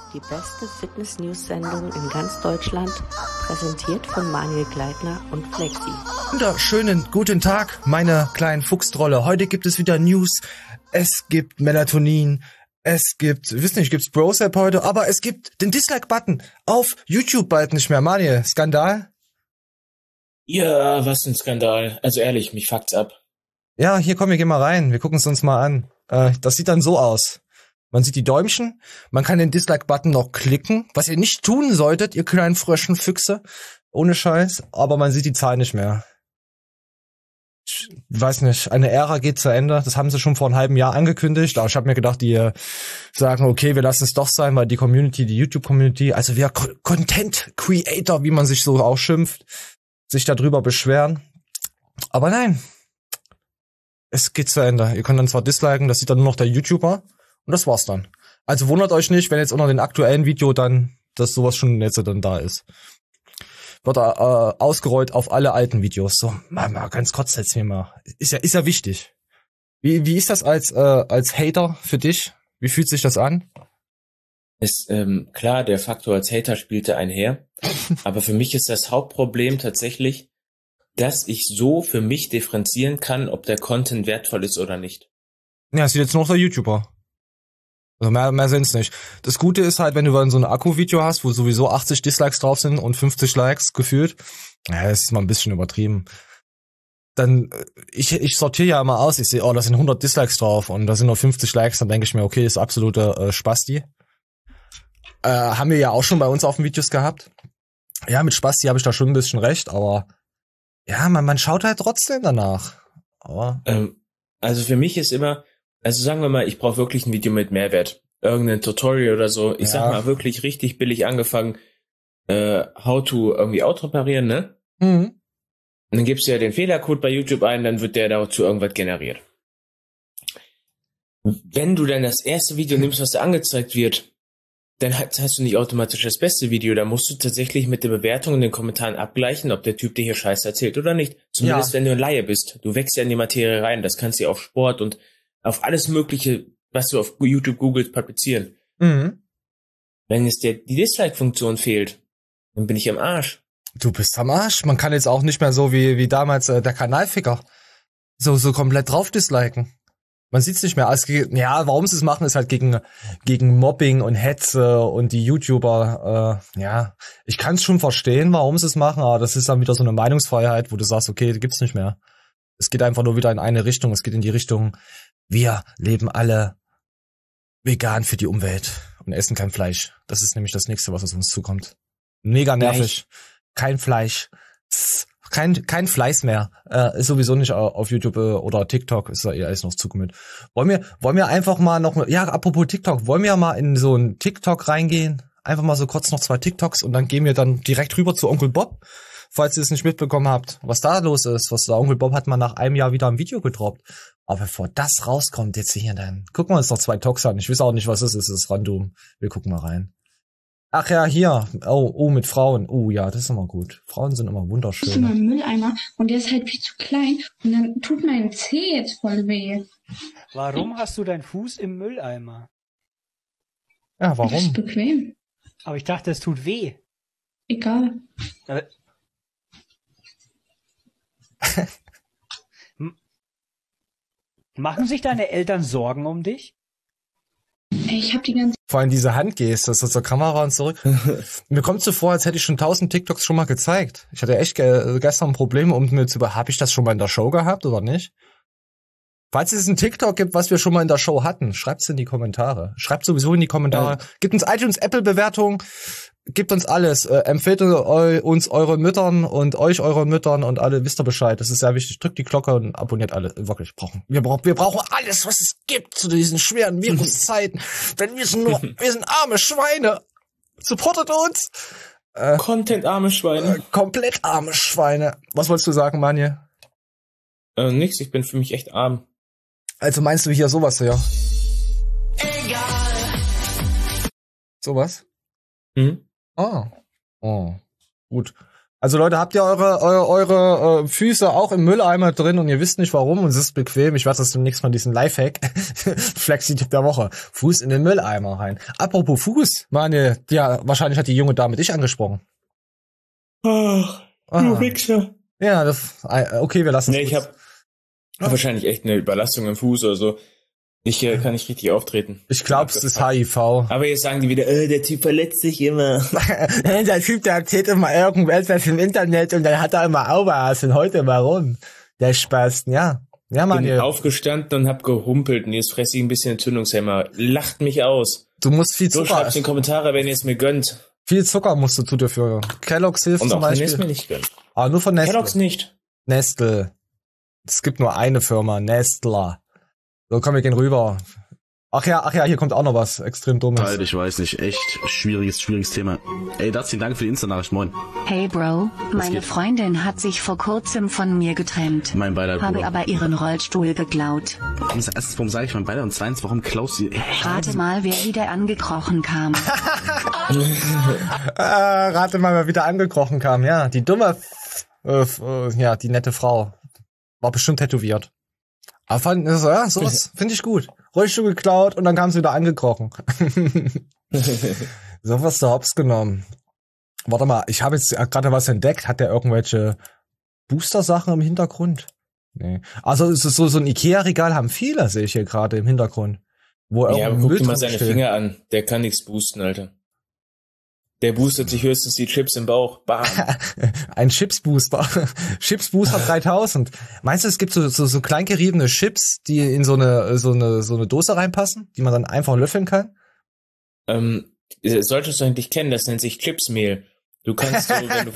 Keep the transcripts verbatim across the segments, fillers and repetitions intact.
Die beste Fitness-News-Sendung in ganz Deutschland, präsentiert von Manuel Gleitner und Flexi. Wunderschönen guten Tag, meine kleinen Fuchstrolle. Heute gibt es wieder News. Es gibt Melatonin. Es gibt, ich weiß nicht, gibt's Brosap heute, aber es gibt den Dislike-Button auf YouTube bald nicht mehr. Manuel, Skandal? Ja, was ein Skandal. Also ehrlich, mich fuckt's ab. Ja, hier komm, wir gehen mal rein. Wir gucken es uns mal an. Äh, das sieht dann so aus. Man sieht die Däumchen, man kann den Dislike-Button noch klicken, was ihr nicht tun solltet, ihr kleinen Fröschenfüchse, ohne Scheiß, aber man sieht die Zahl nicht mehr. Ich weiß nicht, eine Ära geht zu Ende, das haben sie schon vor einem halben Jahr angekündigt, aber ich habe mir gedacht, die sagen, okay, wir lassen es doch sein, weil die Community, die YouTube-Community, also wir Content-Creator, wie man sich so auch schimpft, sich darüber beschweren, aber nein, es geht zu Ende. Ihr könnt dann zwar disliken, das sieht dann nur noch der YouTuber, und das war's dann. Also wundert euch nicht, wenn jetzt unter dem aktuellen Video dann, dass sowas schon jetzt dann da ist. Wird äh, ausgerollt auf alle alten Videos. So, mal, mal ganz kurz jetzt hier mal. Ist ja, ist ja wichtig. Wie, wie ist das als, äh, als Hater für dich? Wie fühlt sich das an? Ist, ähm, klar, der Faktor als Hater spielte einher. Aber für mich ist das Hauptproblem tatsächlich, dass ich so für mich differenzieren kann, ob der Content wertvoll ist oder nicht. Ja, es sieht jetzt nur noch der YouTuber. Also mehr, mehr sind's nicht. Das Gute ist halt, wenn du dann so ein Akku-Video hast, wo sowieso achtzig Dislikes drauf sind und fünfzig Likes gefühlt, ja, das ist mal ein bisschen übertrieben. Dann, ich, ich sortiere ja immer aus, ich sehe, oh, da sind hundert Dislikes drauf und da sind nur fünfzig Likes, dann denke ich mir, okay, ist absoluter äh, Spasti. Äh, haben wir ja auch schon bei uns auf den Videos gehabt. Ja, mit Spasti habe ich da schon ein bisschen recht, aber ja, man, man schaut halt trotzdem danach. Aber ähm, also für mich ist immer, also sagen wir mal, ich brauche wirklich ein Video mit Mehrwert. Irgendein Tutorial oder so. Ich ja. sag mal, wirklich richtig billig angefangen, äh, how to irgendwie Auto reparieren, ne? Mhm. Und dann gibst du ja den Fehlercode bei YouTube ein, dann wird der dazu irgendwas generiert. Wenn du dann das erste Video nimmst, was da angezeigt wird, dann hast du nicht automatisch das beste Video. Da musst du tatsächlich mit der Bewertung in den Kommentaren abgleichen, ob der Typ dir hier Scheiße erzählt oder nicht. Zumindest ja. wenn du ein Laie bist. Du wächst ja in die Materie rein. Das kannst du ja auf Sport und auf alles Mögliche, was du auf YouTube googelst, publizieren. Mhm. Wenn es dir die Dislike-Funktion fehlt, dann bin ich am Arsch. Du bist am Arsch. Man kann jetzt auch nicht mehr so wie wie damals äh, der Kanalficker so so komplett drauf disliken. Man sieht's nicht mehr. Also, ja, warum sie es machen, ist halt gegen gegen Mobbing und Hetze und die YouTuber. Äh, ja, ich kann's schon verstehen, warum sie es machen, aber das ist dann wieder so eine Meinungsfreiheit, wo du sagst, okay, die gibt's nicht mehr. Es geht einfach nur wieder in eine Richtung. Es geht in die Richtung, wir leben alle vegan für die Umwelt und essen kein Fleisch. Das ist nämlich das Nächste, was auf uns zukommt. Mega nervig. Fleisch. Kein Fleisch. Kein, kein Fleiß mehr. Äh, ist sowieso nicht auf YouTube oder TikTok. Ist da eher alles noch zugemüht. Wollen wir, wollen wir einfach mal noch, ja, apropos TikTok, wollen wir mal in so ein TikTok reingehen? Einfach mal so kurz noch zwei TikToks und dann gehen wir dann direkt rüber zu Onkel Bob. Falls ihr es nicht mitbekommen habt, was da los ist, was der Onkel Bob hat mal nach einem Jahr wieder ein Video gedroppt. Aber bevor das rauskommt, jetzt hier dann, gucken wir uns noch zwei Talks an. Ich weiß auch nicht, was es ist, es ist random. Wir gucken mal rein. Ach ja, hier. Oh, oh, mit Frauen. Oh ja, das ist immer gut. Frauen sind immer wunderschön. Ich habe einen Mülleimer und der ist halt viel zu klein und dann tut mein Zeh jetzt voll weh. Warum hast du deinen Fuß im Mülleimer? Ja, warum? Das ist bequem. Aber ich dachte, es tut weh. Egal. Aber Machen sich deine Eltern Sorgen um dich? Ich hab die ganze Vor allem diese Handgeste, das ist zur Kamera und zurück. Mir kommt so vor, als hätte ich schon tausend TikToks schon mal gezeigt. Ich hatte echt ge- gestern ein Problem, um mir zu über, habe ich das schon mal in der Show gehabt oder nicht? Falls es einen TikTok gibt, was wir schon mal in der Show hatten, schreibt's in die Kommentare. Schreibt sowieso in die Kommentare. Ja. Gebt uns iTunes, Apple-Bewertungen. Gebt uns alles. Äh, empfehlt eu- uns euren Müttern und euch euren Müttern und alle, wisst ihr Bescheid. Das ist sehr wichtig. Drückt die Glocke und abonniert alle. Wirklich, brauchen. Wir brauchen, wir brauchen alles, was es gibt zu diesen schweren Viruszeiten. Denn wir sind nur, wir sind arme Schweine. Supportet uns. Äh, Content-arme Schweine. Äh, komplett arme Schweine. Was wolltest du sagen, Manje? Äh, nix, ich bin für mich echt arm. Also meinst du hier sowas, ja? Egal. Sowas? Mhm. Ah. Oh. Gut. Also Leute, habt ihr eure eure, eure äh, Füße auch im Mülleimer drin und ihr wisst nicht warum und es ist bequem. Ich werde das demnächst mal diesen Lifehack, Flexi-Tipp der Woche, Fuß in den Mülleimer rein. Apropos Fuß, meine, ja, wahrscheinlich hat die junge Dame dich angesprochen. Ach, du Ah. Wichser. Ja, das, okay, wir lassen es. Nee, ich habe hab wahrscheinlich echt eine Überlastung im Fuß oder so. Ich äh, kann nicht richtig auftreten. Ich glaube, es ist H I V. Aber jetzt sagen die wieder, äh, der Typ verletzt sich immer. Der Typ, der erzählt immer irgendwas im Internet und dann hat er immer Auwas und heute warum? Der Spaß, ja. Ja, Mann. Bin Ihr, aufgestanden und hab gehumpelt und jetzt fresse ich ein bisschen Entzündungshemmer. Lacht mich aus. du musst viel So, Zucker, schreibt's in die Kommentare, wenn ihr es mir gönnt. viel Zucker musst du zu dir führen. Kellogg's hilft Und zum auch wenn ihr es Beispiel. mir nicht gönnt. Aber nur von Nestle. Kellogg's nicht. Nestle. Es gibt nur eine Firma, Nestle. So, komm, wir gehen rüber. Ach ja, ach ja, hier kommt auch noch was extrem Dummes. Halt, ich weiß nicht, echt schwieriges, schwieriges Thema. Ey, Dustin, danke für die Insta-Nachricht, moin. Hey Bro, meine geht? Freundin hat sich vor kurzem von mir getrennt. Mein Beileid, Habe Bruder. aber ihren Rollstuhl geklaut. Erstens, warum sage ich mein Beileid und zweitens, warum klaust du... Rate mal, wer wieder angekrochen kam. Äh, rate mal, wer wieder angekrochen kam. Ja, die dumme, äh, äh, ja, die nette Frau. War bestimmt tätowiert. Aber fand, also, ja, sowas finde ich gut. Rollstuhl geklaut und dann kam sie wieder angekrochen. So was der Hops genommen. Warte mal, ich habe jetzt gerade was entdeckt. Hat der irgendwelche Booster-Sachen im Hintergrund? Nee. Also es ist so, so ein Ikea-Regal haben viele, sehe ich hier gerade im Hintergrund. Wo Ja, aber irgendein guck Müll dir mal drin seine steht. Finger an. Der kann nichts boosten, Alter. Der boostet sich höchstens die Chips im Bauch. Bam. Ein Chips-Booster. Chips-Booster dreitausend. Meinst du, es gibt so, so, so kleingeriebene Chips, die in so eine, so eine, so eine Dose reinpassen, die man dann einfach löffeln kann? ähm, solltest du eigentlich kennen, das nennt sich Chipsmehl. Du kannst so, wenn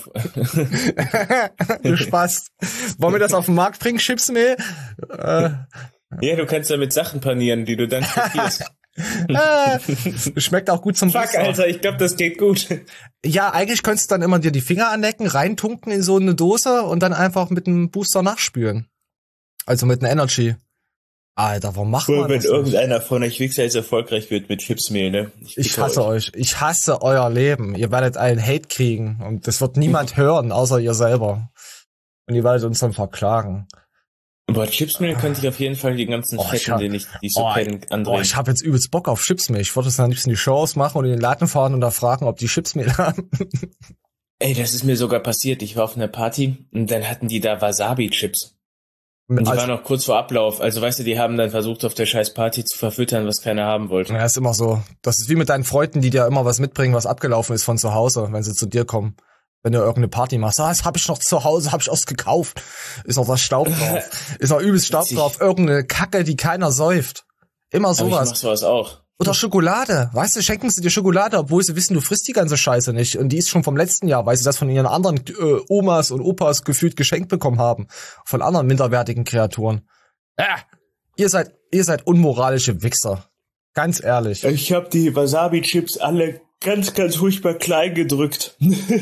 du... Du Spaß. Wollen wir das auf den Markt bringen, Chipsmehl? Äh, Ja, du kannst damit Sachen panieren, die du dann frittierst. äh, schmeckt auch gut zum Fuck, Booster. Alter, ich glaube, das geht gut. Ja, eigentlich könntest du dann immer dir die Finger anlecken, reintunken in so eine Dose und dann einfach mit einem Booster nachspülen. Also mit einem Energy. Alter, warum macht man Wenn das nicht? irgendeiner von euch Wichser jetzt erfolgreich wird mit Chipsmehl, ne? Ich bitte hasse euch. Ich hasse euer Leben. Ihr werdet einen Hate kriegen und das wird niemand hören, außer ihr selber. Und ihr werdet uns dann verklagen. Boah, Chipsmehl könnte ich auf jeden Fall die ganzen Oh, ich Fetten, hab- den ich, die ich so Oh, kenne, Boah, andrehen. ich habe jetzt übelst Bock auf Chipsmehl. Ich wollte es am liebsten die Show ausmachen und in den Laden fahren und da fragen, ob die Chipsmehl haben. Ey, das ist mir sogar passiert. Ich war auf einer Party und dann hatten die da Wasabi-Chips. Und die Also- waren noch kurz vor Ablauf. Also weißt du, die haben dann versucht, auf der scheiß Party zu verfüttern, was keiner haben wollte. Ja, ist immer so. Das ist wie mit deinen Freunden, die dir immer was mitbringen, was abgelaufen ist von zu Hause, wenn sie zu dir kommen. Wenn du irgendeine Party machst, ah, das hab ich noch zu Hause, hab ich erst gekauft. Ist noch das Staub drauf. Ist noch übelst Staub Witzig. drauf. Irgendeine Kacke, die keiner säuft. Immer Aber ich mach sowas. sowas auch. Oder Schokolade. Weißt du, schenken sie dir Schokolade, obwohl sie wissen, du frisst die ganze Scheiße nicht. Und die ist schon vom letzten Jahr, weil sie das von ihren anderen äh, Omas und Opas gefühlt geschenkt bekommen haben. Von anderen minderwertigen Kreaturen. Äh, ihr seid, ihr seid unmoralische Wichser. Ganz ehrlich. Ich habe die Wasabi-Chips alle ganz, ganz furchtbar klein gedrückt.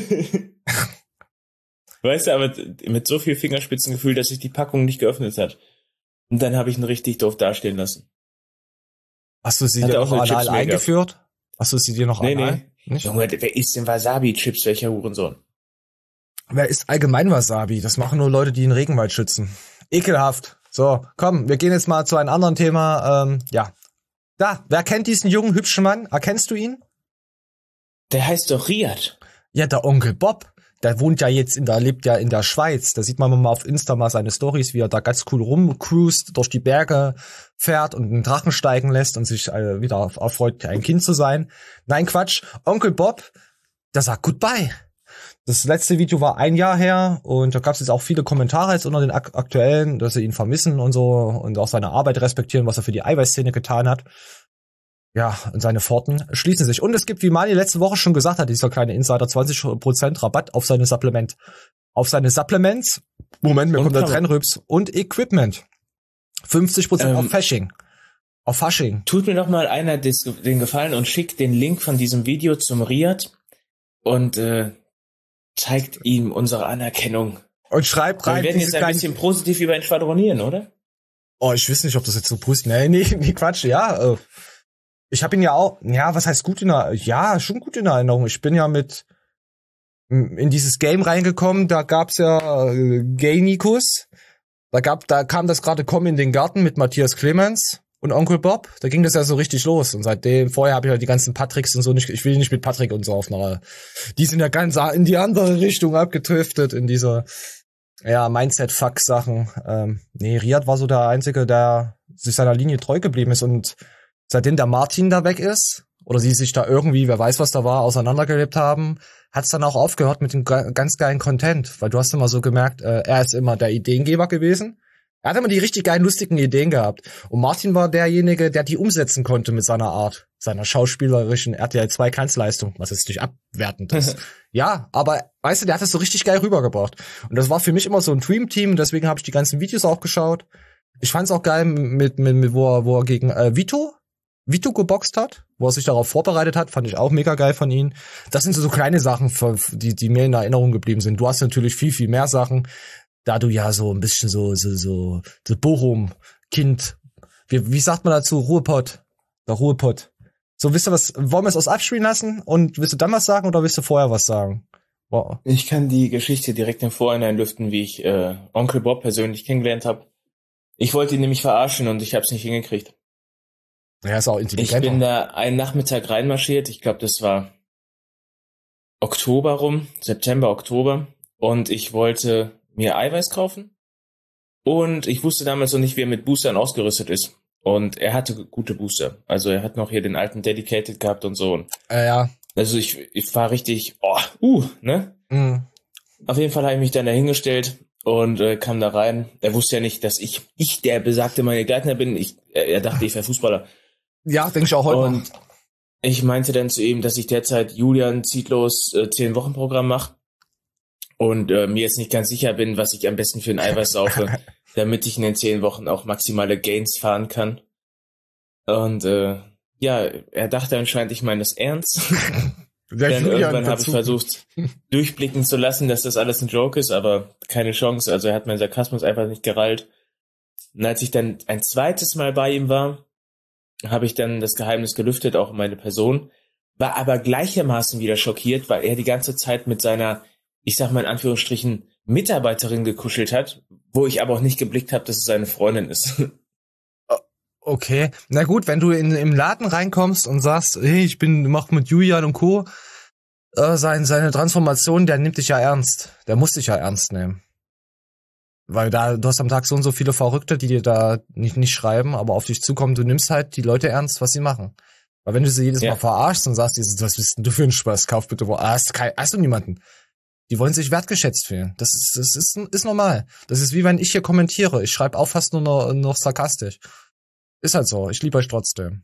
Weißt du, aber mit so viel Fingerspitzengefühl, dass sich die Packung nicht geöffnet hat. Und dann habe ich ihn richtig doof dastehen lassen. Hast du sie Hat dir er auch noch eine anal Chips-Mail eingeführt? Hast du sie dir noch Nee, anal? nee. Nicht? Junge, wer isst denn Wasabi-Chips? Welcher Hurensohn? Wer isst allgemein Wasabi? Das machen nur Leute, die den Regenwald schützen. Ekelhaft. So, komm, wir gehen jetzt mal zu einem anderen Thema. Ähm, ja. Da, wer kennt diesen jungen, hübschen Mann? Erkennst du ihn? Der heißt doch Riad. Ja, der Onkel Bob. Der wohnt ja jetzt in der, lebt ja in der Schweiz. Da sieht man mal auf Insta mal seine Stories, wie er da ganz cool rumcruist, durch die Berge fährt und einen Drachen steigen lässt und sich äh, wieder erfreut, ein Kind zu sein. Nein, Quatsch. Onkel Bob, der sagt Goodbye. Das letzte Video war ein Jahr her und da gab es jetzt auch viele Kommentare jetzt unter den ak- aktuellen, dass sie ihn vermissen und so und auch seine Arbeit respektieren, was er für die Eiweißszene getan hat. Ja, und seine Pforten schließen sich. Und es gibt, wie Mani letzte Woche schon gesagt hat, dieser kleine Insider, zwanzig Prozent Rabatt auf seine Supplement. Auf seine Supplements, Moment, mir Und kommt der Klamotten. Trennrübs, und Equipment. fünfzig Prozent Ähm, auf Fasching. Auf Fasching. Tut mir doch mal einer des, den Gefallen und schickt den Link von diesem Video zum Riad und äh, zeigt ihm unsere Anerkennung. Und schreibt Wir rein, werden diese jetzt ein kleinen- bisschen positiv über ihn schwadronieren, oder? Oh, ich weiß nicht, ob das jetzt so pusht. Nee, nee, nee, Quatsch, ja. Äh, ich habe ihn ja auch, ja, was heißt gut in der, ja, schon gut in Erinnerung. Ich bin ja mit, in dieses Game reingekommen, da gab's ja äh, Gainikus. Da gab, da kam das gerade Komm in den Garten mit Matthias Clemens und Onkel Bob. Da ging das ja so richtig los. Und seitdem, vorher habe ich halt die ganzen Patricks und so nicht, ich will nicht mit Patrick und so auf einer, die sind ja ganz in die andere Richtung abgetriftet, in dieser, ja, Mindset-Fuck-Sachen. Ähm, nee, Riyad war so der Einzige, der sich seiner Linie treu geblieben ist. Und seitdem der Martin da weg ist, oder sie sich da irgendwie, wer weiß was da war, auseinandergelebt haben, hat's dann auch aufgehört mit dem ganz geilen Content, weil du hast immer so gemerkt, äh, er ist immer der Ideengeber gewesen. Er hat immer die richtig geilen, lustigen Ideen gehabt. Und Martin war derjenige, der die umsetzen konnte mit seiner Art, seiner schauspielerischen R T L zwei Glanzleistung, was jetzt nicht abwertend ist. Ja, aber weißt du, der hat das so richtig geil rübergebracht. Und das war für mich immer so ein Dream-Team, deswegen habe ich die ganzen Videos auch geschaut. Ich fand's auch geil, mit, mit, mit wo er, wo er gegen äh, Vito Vito geboxt hat, wo er sich darauf vorbereitet hat, fand ich auch mega geil von ihm. Das sind so, so kleine Sachen, die, die mir in Erinnerung geblieben sind. Du hast natürlich viel, viel mehr Sachen, da du ja so ein bisschen so, so, so, so Bochum-Kind, wie, wie sagt man dazu, Ruhrpott, der Ruhrpott. So, wisst ihr was, wollen wir es aus abspielen lassen und willst du dann was sagen oder willst du vorher was sagen? Wow. Ich kann die Geschichte direkt im Vorhinein lüften, wie ich äh, Onkel Bob persönlich kennengelernt habe. Ich wollte ihn nämlich verarschen und ich habe es nicht hingekriegt. Er ist auch intelligent. Ich bin da einen Nachmittag reinmarschiert. Ich glaube, das war Oktober rum, September, Oktober. Und ich wollte mir Eiweiß kaufen. Und ich wusste damals noch nicht, wie er mit Boostern ausgerüstet ist. Und er hatte gute Booster. Also er hat noch hier den alten Dedicated gehabt und so. Äh, ja. Also ich, ich war richtig, oh, uh, ne? Mhm. Auf jeden Fall habe ich mich dann da hingestellt und äh, kam da rein. Er wusste ja nicht, dass ich, ich der besagte meine Gleitner bin. Ich, er, er dachte, ich wäre Fußballer. Ja, denke ich auch heute. Und noch. Ich meinte dann zu ihm, dass ich derzeit Julian Zietlos äh, zehn Wochen Programm mache und äh, mir jetzt nicht ganz sicher bin, was ich am besten für ein Eiweiß saufe, damit ich in den zehn Wochen auch maximale Gains fahren kann. Und äh, ja, er dachte anscheinend, ich meine das ernst. Dann irgendwann habe ich versucht, durchblicken zu lassen, dass das alles ein Joke ist, aber keine Chance. Also er hat meinen Sarkasmus einfach nicht gerallt. Und als ich dann ein zweites Mal bei ihm war, habe ich dann das Geheimnis gelüftet, auch meine Person, war aber gleichermaßen wieder schockiert, weil er die ganze Zeit mit seiner, ich sag mal in Anführungsstrichen, Mitarbeiterin gekuschelt hat, wo ich aber auch nicht geblickt habe, dass es seine Freundin ist. Okay, na gut, wenn du in im Laden reinkommst und sagst, hey, ich bin, mach mit Julian und Co. Äh, sein, seine Transformation, der nimmt dich ja ernst. Der muss dich ja ernst nehmen. Weil da, du hast am Tag so und so viele Verrückte, die dir da nicht, nicht schreiben, aber auf dich zukommen, du nimmst halt die Leute ernst, was sie machen. Weil wenn du sie jedes ja. Mal verarschst und sagst, was bist denn du für ein Spaß, kauf bitte wo, ah, hast, kein, hast du niemanden. Die wollen sich wertgeschätzt fühlen. Das ist, das ist, ist normal. Das ist wie wenn ich hier kommentiere. Ich schreibe auch fast nur noch, noch sarkastisch. Ist halt so. Ich liebe euch trotzdem.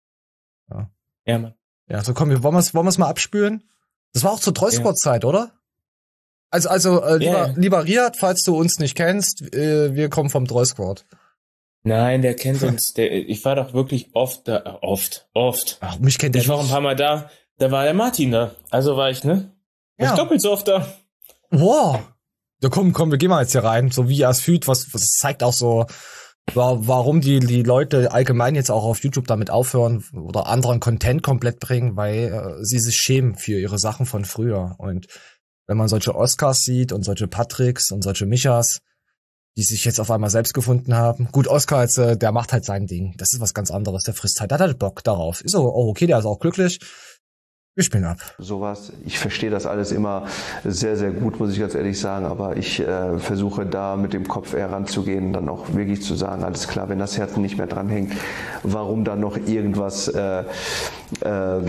Ja. Ja, Mann. Ja, so komm, wir wollen wir's, wollen wir's mal abspülen? Das war auch zur Trollsquad-Zeit, ja. Oder? Also, also, äh, lieber, yeah. lieber Riyad, falls du uns nicht kennst, äh, wir kommen vom Trollsquad. Nein, der kennt uns. Der, ich war doch wirklich oft da, oft, oft. Ach, mich kennt der. Ich war auch ein paar Mal da. Da war der Martin da. Also war ich, ne? Ja. Ich doppelt so oft da. Wow. Ja, komm, komm, wir gehen mal jetzt hier rein. So wie er es fühlt, was, was zeigt auch so, warum die, die Leute allgemein jetzt auch auf YouTube damit aufhören oder anderen Content komplett bringen, weil äh, sie sich schämen für ihre Sachen von früher. Und wenn man solche Oscars sieht und solche Patricks und solche Michas, die sich jetzt auf einmal selbst gefunden haben. Gut, Oscar jetzt, äh, der macht halt sein Ding. Das ist was ganz anderes. Der frisst halt, der hat halt Bock darauf. Ist so, oh, okay, der ist auch glücklich. Wir spielen ab. Sowas. Ich verstehe das alles immer sehr, sehr gut, muss ich ganz ehrlich sagen. Aber ich äh, versuche da mit dem Kopf eher ranzugehen, dann auch wirklich zu sagen, alles klar, wenn das Herz nicht mehr dranhängt, warum dann noch irgendwas äh, äh,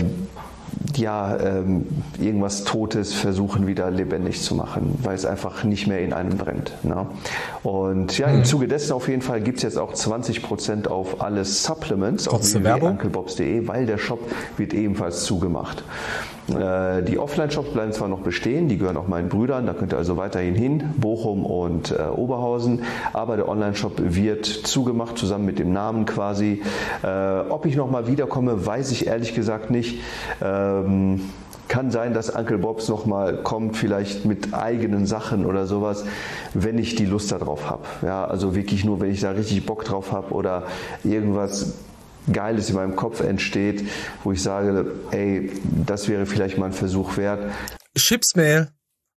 ja, ähm, irgendwas Totes versuchen wieder lebendig zu machen, weil es einfach nicht mehr in einem brennt. Ne? Und ja, im Zuge dessen auf jeden Fall gibt es jetzt auch zwanzig Prozent auf alle Supplements auf w w w punkt unklebobs punkt de, weil der Shop wird ebenfalls zugemacht. Äh, die Offline-Shops bleiben zwar noch bestehen, die gehören auch meinen Brüdern, da könnt ihr also weiterhin hin, Bochum und äh, Oberhausen, aber der Online-Shop wird zugemacht, zusammen mit dem Namen quasi. Äh, ob ich nochmal wiederkomme, weiß ich ehrlich gesagt nicht. Ähm, kann sein, dass Uncle Bobs nochmal kommt, vielleicht mit eigenen Sachen oder sowas, wenn ich die Lust darauf habe. Ja, also wirklich nur, wenn ich da richtig Bock drauf habe oder irgendwas Geiles in meinem Kopf entsteht, wo ich sage, ey, das wäre vielleicht mal ein Versuch wert. Chipsmail.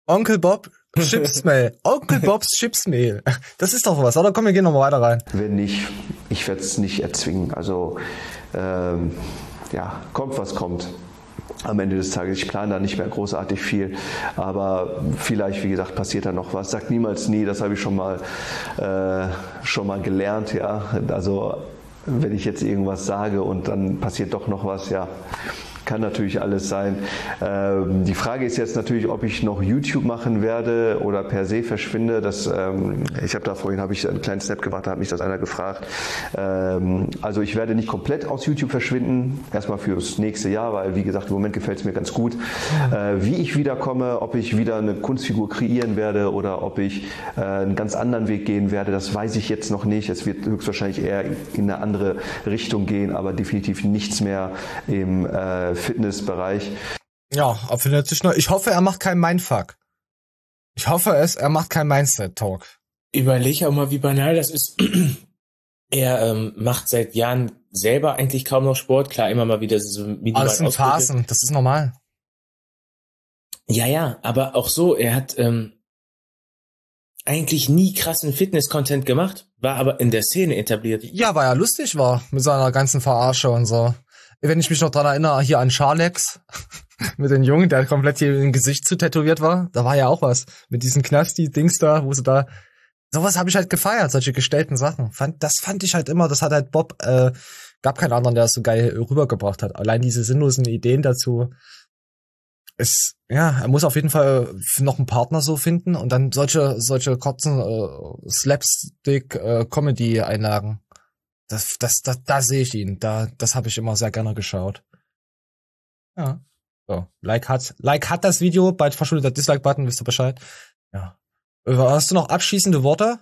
Onkel Bob Chipsmehl. Onkel Bobs Chipsmehl. Das ist doch was, oder? Komm, wir gehen noch mal weiter rein. Wenn nicht, ich werde es nicht erzwingen. Also, ähm, ja, kommt was kommt. Am Ende des Tages, ich plane da nicht mehr großartig viel, aber vielleicht, wie gesagt, passiert da noch was. Sagt niemals nie, das habe ich schon mal, äh, schon mal gelernt, ja. Also, wenn ich jetzt irgendwas sage und dann passiert doch noch was, ja. Kann natürlich alles sein. Ähm, die Frage ist jetzt natürlich, ob ich noch YouTube machen werde oder per se verschwinde. Das, ähm, ich habe da vorhin habe ich einen kleinen Snap gemacht, da hat mich das einer gefragt. Ähm, also ich werde nicht komplett aus YouTube verschwinden, erstmal fürs nächste Jahr, weil wie gesagt, im Moment gefällt es mir ganz gut. Äh, wie ich wiederkomme, ob ich wieder eine Kunstfigur kreieren werde oder ob ich äh, einen ganz anderen Weg gehen werde, das weiß ich jetzt noch nicht. Es wird höchstwahrscheinlich eher in eine andere Richtung gehen, aber definitiv nichts mehr im äh, Fitnessbereich. Ja, findet sich noch. Ich hoffe, er macht keinen Mindfuck. Ich hoffe es, er macht keinen Mindset-Talk. Überleg auch mal, wie banal das ist. Er ähm, macht seit Jahren selber eigentlich kaum noch Sport. Klar, immer mal wieder so minimal Alles in Phasen, das ist normal. Ja, ja, aber auch so, er hat ähm, eigentlich nie krassen Fitness-Content gemacht, war aber in der Szene etabliert. Ja, weil er lustig war mit seiner ganzen Verarsche und so. Wenn ich mich noch dran erinnere, hier an Charlex mit dem Jungen, der komplett hier im Gesicht zu tätowiert war, da war ja auch was mit diesen Knasti-Dings da, wo sie da, sowas habe ich halt gefeiert, solche gestellten Sachen. Fand, das fand ich halt immer, das hat halt Bob, äh, gab keinen anderen, der das so geil rübergebracht hat. Allein diese sinnlosen Ideen dazu, ist, ja, er muss auf jeden Fall noch einen Partner so finden und dann solche, solche kurzen äh, Slapstick-Comedy-Einlagen. Das, das, das, da sehe ich ihn. Da, das habe ich immer sehr gerne geschaut. Ja. So, Like hat, Like hat das Video, bald verschwindet der Dislike-Button, wisst ihr Bescheid. Ja. Hast du noch abschließende Worte?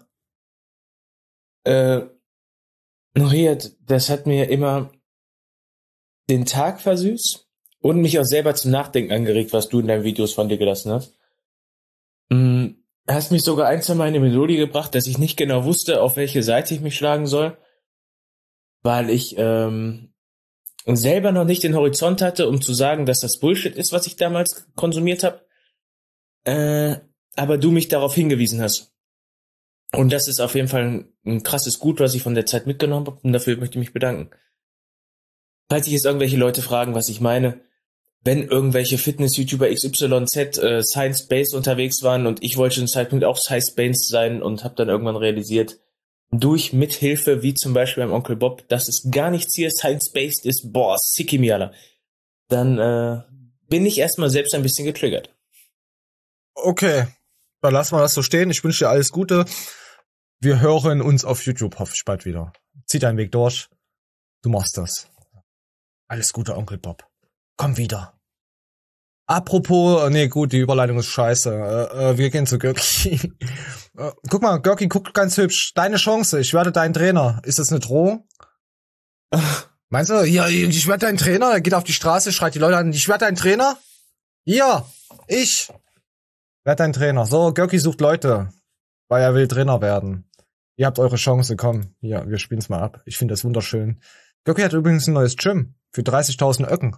Äh, Nuriert, das hat mir immer den Tag versüßt und mich auch selber zum Nachdenken angeregt, was du in deinen Videos von dir gelassen hast. Mm, hast mich sogar ein, zwei Mal in eine Melodie gebracht, dass ich nicht genau wusste, auf welche Seite ich mich schlagen soll, weil ich ähm, selber noch nicht den Horizont hatte, um zu sagen, dass das Bullshit ist, was ich damals konsumiert habe. Äh, aber du mich darauf hingewiesen hast. Und das ist auf jeden Fall ein, ein krasses Gut, was ich von der Zeit mitgenommen habe, und dafür möchte ich mich bedanken. Falls sich jetzt irgendwelche Leute fragen, was ich meine, wenn irgendwelche Fitness-YouTuber X Y Z äh, Science-Based unterwegs waren und ich wollte zu einem Zeitpunkt auch Science-Based sein und habe dann irgendwann realisiert, durch Mithilfe, wie zum Beispiel beim Onkel Bob, dass es gar nichts hier Science-Based ist, boah, sicki mi alla. Dann äh, bin ich erstmal selbst ein bisschen getriggert. Okay, dann lassen wir das so stehen. Ich wünsche dir alles Gute. Wir hören uns auf YouTube, hoffe ich, bald wieder. Zieh deinen Weg durch. Du machst das. Alles Gute, Onkel Bob. Komm wieder. Apropos, nee, gut, die Überleitung ist scheiße. Äh, äh, wir gehen zu Görki. äh, guck mal, Görki, guck ganz hübsch. Deine Chance, ich werde dein Trainer. Ist das eine Drohung? Meinst du, ja, ich werde dein Trainer? Er geht auf die Straße, schreit die Leute an, ich werde dein Trainer? Ja, ich werde dein Trainer. So, Görki sucht Leute, weil er will Trainer werden. Ihr habt eure Chance, komm. Ja, wir spielen's mal ab. Ich finde das wunderschön. Görki hat übrigens ein neues Gym für dreißigtausend Öcken.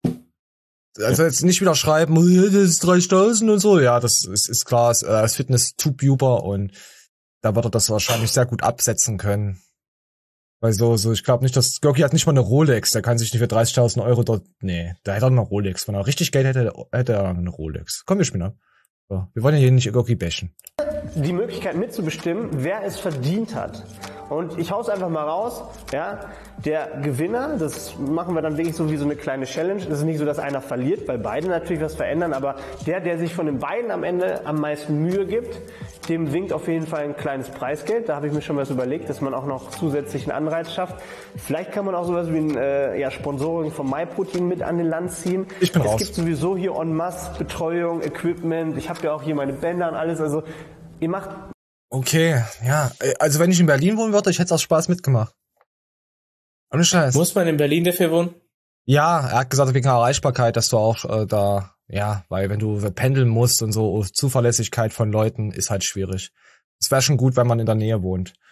Also jetzt nicht wieder schreiben, das ist dreißigtausend und so. Ja, das ist, ist klar, als Fitness-Tububer und da wird er das wahrscheinlich sehr gut absetzen können. Weil so, so, ich glaube nicht, dass Görki hat nicht mal eine Rolex, der kann sich nicht für dreißigtausend Euro dort, nee, da hätte er eine Rolex. Wenn er richtig Geld hätte, hätte er eine Rolex. Komm, wir spielen ab. So, wir wollen ja hier nicht Görki bashen. Die Möglichkeit mitzubestimmen, wer es verdient hat. Und ich hau's einfach mal raus, ja, der Gewinner, das machen wir dann wirklich so wie so eine kleine Challenge. Es ist nicht so, dass einer verliert, weil beide natürlich was verändern, aber der, der sich von den beiden am Ende am meisten Mühe gibt, dem winkt auf jeden Fall ein kleines Preisgeld. Da habe ich mir schon was überlegt, dass man auch noch zusätzlichen Anreiz schafft. Vielleicht kann man auch sowas wie ein äh, ja, Sponsoring von MyProtein mit an den Land ziehen. Ich bin es raus. gibt sowieso hier en masse Betreuung, Equipment. Ich habe ja auch hier meine Bänder und alles. Also ihr macht... Okay, ja. Also wenn ich in Berlin wohnen würde, ich hätte es aus Spaß mitgemacht. Ohne Scheiß. Muss man in Berlin dafür wohnen? Ja, er hat gesagt, wegen Erreichbarkeit, dass du auch äh, da, ja, weil wenn du pendeln musst und so, Zuverlässigkeit von Leuten ist halt schwierig. Es wäre schon gut, wenn man in der Nähe wohnt.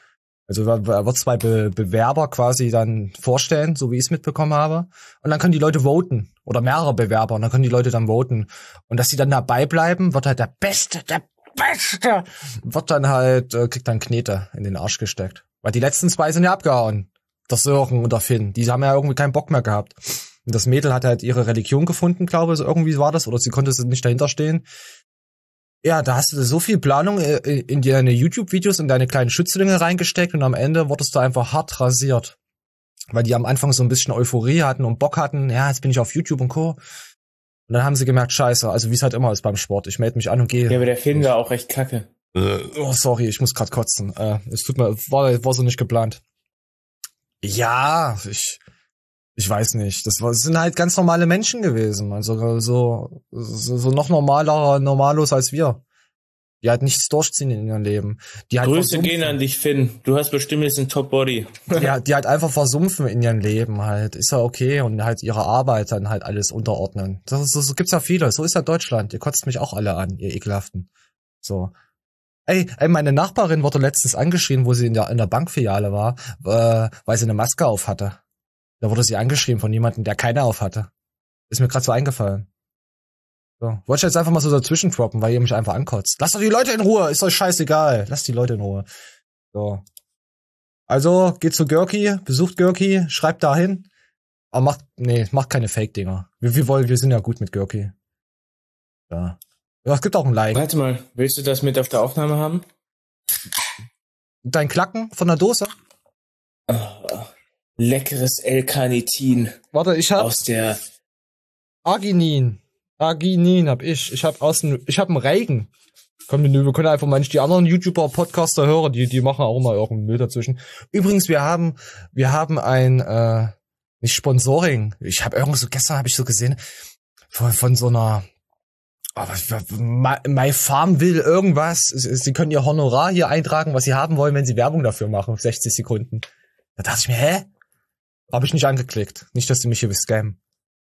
Also er wird zwei Be- Bewerber quasi dann vorstellen, so wie ich es mitbekommen habe. Und dann können die Leute voten. Oder mehrere Bewerber. Und dann können die Leute dann voten. Und dass die dann dabei bleiben, wird halt der Beste, der Beste, wird dann halt, äh, kriegt dann Knete in den Arsch gesteckt. Weil die letzten zwei sind ja abgehauen. Der Sören und der Finn. Die haben ja irgendwie keinen Bock mehr gehabt. Und das Mädel hat halt ihre Religion gefunden, glaube ich. So irgendwie war das. Oder sie konnte nicht dahinter stehen. Ja, da hast du so viel Planung in deine YouTube-Videos und deine kleinen Schützlinge reingesteckt und am Ende wurdest du einfach hart rasiert. Weil die am Anfang so ein bisschen Euphorie hatten und Bock hatten, ja, jetzt bin ich auf YouTube und Co. Und dann haben sie gemerkt, scheiße, also wie es halt immer ist beim Sport. Ich melde mich an und gehe. Ja, aber der Film war auch echt kacke. Oh, sorry, ich muss grad kotzen. Äh, es tut mir, war, war so nicht geplant. Ja, ich... Ich weiß nicht. Das, war, das sind halt ganz normale Menschen gewesen. Also so, so, so noch normaler, normalos als wir. Die halt nichts durchziehen in ihrem Leben. Die halt Grüße gehen an dich, Finn. Du hast bestimmt jetzt einen Top-Body. Ja, die halt einfach versumpfen in ihrem Leben halt. Ist ja okay. Und halt ihre Arbeit dann halt alles unterordnen. Das, das, das gibt's ja viele. So ist ja Deutschland. Ihr kotzt mich auch alle an, ihr Ekelhaften. So. Ey, ey, meine Nachbarin wurde letztens angeschrien, wo sie in der, in der Bankfiliale war, äh, weil sie eine Maske auf hatte. Da wurde sie angeschrieben von jemandem, der keine auf hatte. Ist mir gerade so eingefallen. So. Wollte ich jetzt einfach mal so dazwischen droppen, weil ihr mich einfach ankotzt. Lasst doch die Leute in Ruhe, ist euch scheißegal. Lasst die Leute in Ruhe. So. Also, geht zu Görki, besucht Görki, schreibt da hin. Aber macht, nee, macht keine Fake-Dinger. Wir, wir wollen, wir sind ja gut mit Görki. Ja. Ja, es gibt auch ein Like. Warte mal, willst du das mit auf der Aufnahme haben? Dein Klacken von der Dose? Oh. Leckeres L-Carnitin. Warte, ich hab aus der Arginin. Arginin hab ich. Ich hab aus dem, ich hab einen Regen. Komm, wir können einfach mal nicht die anderen YouTuber, Podcaster hören, die, die machen auch immer irgendeinen Müll dazwischen. Übrigens, wir haben, wir haben ein, äh, nicht Sponsoring. Ich habe irgendwo so, gestern habe ich so gesehen, von, von so einer, aber My Farm will irgendwas. Sie können ihr Honorar hier eintragen, was sie haben wollen, wenn sie Werbung dafür machen, sechzig Sekunden. Da dachte ich mir, hä? Habe ich nicht angeklickt. Nicht, dass die mich hier scammen.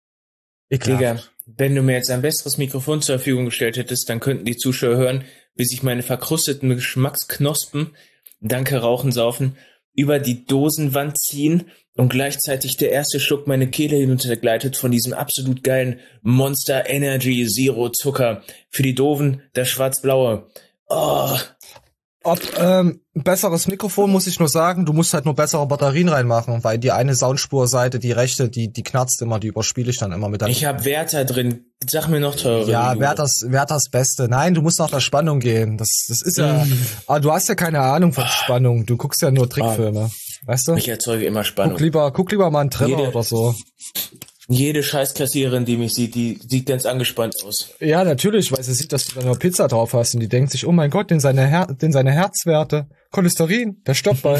Digga, wenn du mir jetzt ein besseres Mikrofon zur Verfügung gestellt hättest, dann könnten die Zuschauer hören, wie sich meine verkrusteten Geschmacksknospen, danke Rauchen, Saufen, über die Dosenwand ziehen und gleichzeitig der erste Schluck meine Kehle hinuntergleitet von diesem absolut geilen Monster Energy Zero Zucker. Für die Doofen das schwarz-blaue. Oh. Ob ähm, besseres Mikrofon, muss ich nur sagen, du musst halt nur bessere Batterien reinmachen, weil die eine Soundspurseite, die rechte, die die knarzt immer, die überspiele ich dann immer mit. Ich habe Werther drin, sag mir noch teure. Ja, Werthers, Werthers Beste. Nein, du musst nach der Spannung gehen. Das das ist ja, mm. aber du hast ja keine Ahnung von Spannung, du guckst ja nur Trickfilme, ah. weißt du? Ich erzeuge immer Spannung. Guck lieber, guck lieber mal einen Trailer Jede, oder so. Jede Scheißkassiererin, die mich sieht, die sieht ganz angespannt aus. Ja, natürlich, weil sie sieht, dass du da nur Pizza drauf hast und die denkt sich, oh mein Gott, den seine, Her- den seine Herzwerte, Cholesterin, der stoppt bei.